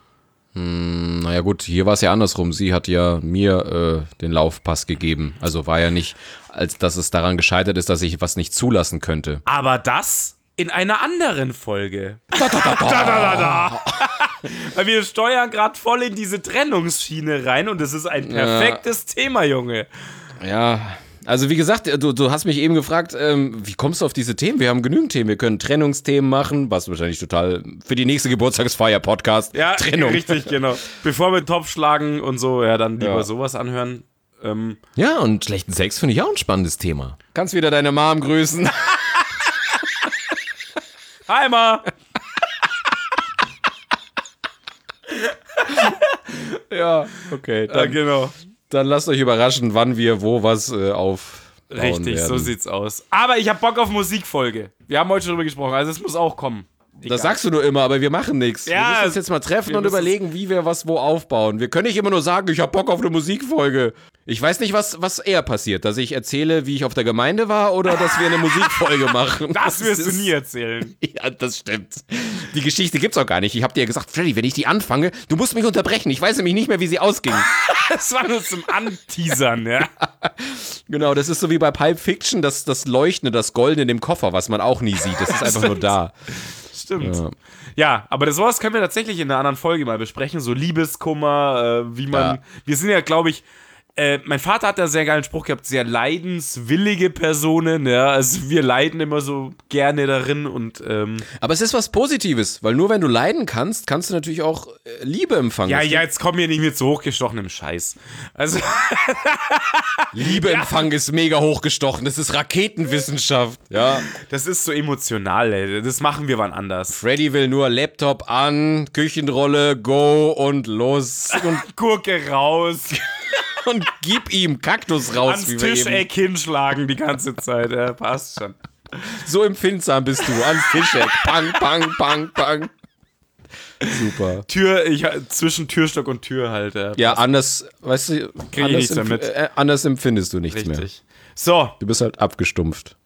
Hm, naja gut, hier war es ja andersrum. Sie hat ja mir äh, den Laufpass gegeben. Also war ja nicht, als dass es daran gescheitert ist, dass ich was nicht zulassen könnte. Aber das in einer anderen Folge. Da, da, da, da. da, da, da. Weil wir steuern gerade voll in diese Trennungsschiene rein und es ist ein perfektes ja. Thema, Junge. Ja, also wie gesagt, du, du hast mich eben gefragt, ähm, wie kommst du auf diese Themen? Wir haben genügend Themen. Wir können Trennungsthemen machen, was wahrscheinlich total für die nächste Geburtstagsfeier-Podcast. Ja, Trennung. Richtig, genau. Bevor wir Topf schlagen und so, ja, dann lieber ja. sowas anhören. Ähm. Ja, und schlechten Sex finde ich auch ein spannendes Thema. Kannst wieder deine Mom grüßen. Hi, Ma. Ja, okay. Dann, ja, genau. Dann lasst euch überraschen, wann wir wo was äh, aufbauen Richtig, werden. So sieht's aus. Aber ich hab Bock auf Musikfolge. Wir haben heute schon drüber gesprochen, also es muss auch kommen. Egal. Das sagst du nur immer, aber wir machen nichts. Ja, wir müssen uns jetzt mal treffen und überlegen, wie wir was wo aufbauen. Wir können nicht immer nur sagen, ich hab Bock auf eine Musikfolge. Ich weiß nicht, was, was eher passiert, dass ich erzähle, wie ich auf der Gemeinde war oder dass wir eine Musikfolge machen. Das wirst das du nie erzählen. Ja, das stimmt. Die Geschichte gibt's auch gar nicht. Ich hab dir ja gesagt, Freddy, wenn ich die anfange, du musst mich unterbrechen. Ich weiß nämlich nicht mehr, wie sie ausging. Das war nur zum Anteasern, ja. Genau, das ist so wie bei Pulp Fiction, das, das Leuchtende, das Goldene in dem Koffer, was man auch nie sieht. Das ist einfach nur da. Stimmt. Ja. ja, aber das sowas können wir tatsächlich in einer anderen Folge mal besprechen. So Liebeskummer, äh, wie man. Ja. Wir sind ja, glaube ich. Äh, mein Vater hat da sehr geilen Spruch gehabt, sehr leidenswillige Personen, ja, also wir leiden immer so gerne darin und ähm aber es ist was Positives, weil nur wenn du leiden kannst, kannst du natürlich auch äh, Liebe empfangen. Ja, ja, jetzt komm hier nicht mit so hochgestochenem Scheiß. Also Liebeempfang ja. ist mega hochgestochen, das ist Raketenwissenschaft, ja. Das ist so emotional, ey, das machen wir wann anders. Freddy will nur Laptop an, Küchenrolle, go und los. Und Gurke raus. Und gib ihm Kaktus raus. Ans Tischeck hinschlagen die ganze Zeit. Ja, passt schon. So empfindsam bist du. Ans Tischeck. Pang, pang, pang, pang. Super. Tür, ich, zwischen Türstock und Tür halt. Ja, ja anders, weißt du, Krieg anders, ich nichts empf- damit. Äh, anders empfindest du nichts Richtig. mehr. So. Du bist halt abgestumpft.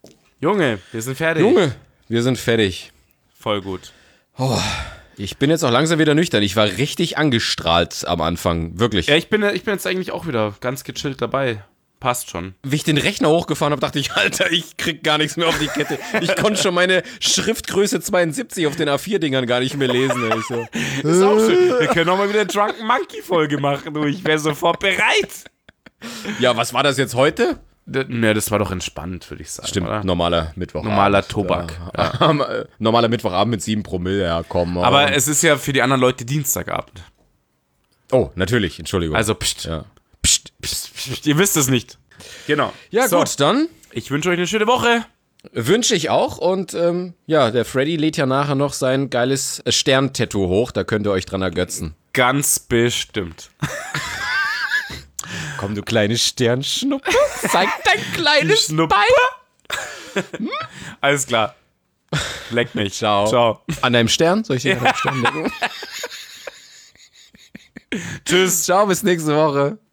Junge, wir sind fertig. Junge, wir sind fertig. Voll gut. Oh, ich bin jetzt auch langsam wieder nüchtern. Ich war richtig angestrahlt am Anfang, wirklich. Ja, ich bin, ich bin jetzt eigentlich auch wieder ganz gechillt dabei. Passt schon. Wie ich den Rechner hochgefahren habe, dachte ich, Alter, ich krieg gar nichts mehr auf die Kette. Ich konnte schon meine Schriftgröße zweiundsiebzig auf den A vier Dingern gar nicht mehr lesen. Ey. So. Ist auch schön. Wir können auch mal wieder eine Drunken Monkey Folge machen. Du, ich wäre sofort bereit. Ja, was war das jetzt heute? Ne, das war doch entspannt, würde ich sagen. Stimmt, oder? normaler Mittwochabend. Normaler Tobak. Ja. Ja. Normaler Mittwochabend mit sieben Promille, ja, komm. Aber um. es ist ja für die anderen Leute Dienstagabend. Oh, natürlich, Entschuldigung. Also, pst. Ja. Psst, psst, psst, ihr wisst es nicht. Genau. Ja, so. Gut, dann. Ich wünsche euch eine schöne Woche. Wünsche ich auch. Und ähm, ja, der Freddy lädt ja nachher noch sein geiles Stern-Tattoo hoch. Da könnt ihr euch dran ergötzen. Ganz bestimmt. Komm, du kleine Sternschnuppe. Zeig dein kleines Schnuppe. Bein. Hm? Alles klar. Leck mich. Ciao. Ciao. An deinem Stern? Soll ich dir an deinem Stern lecken? Tschüss. Ciao, bis nächste Woche.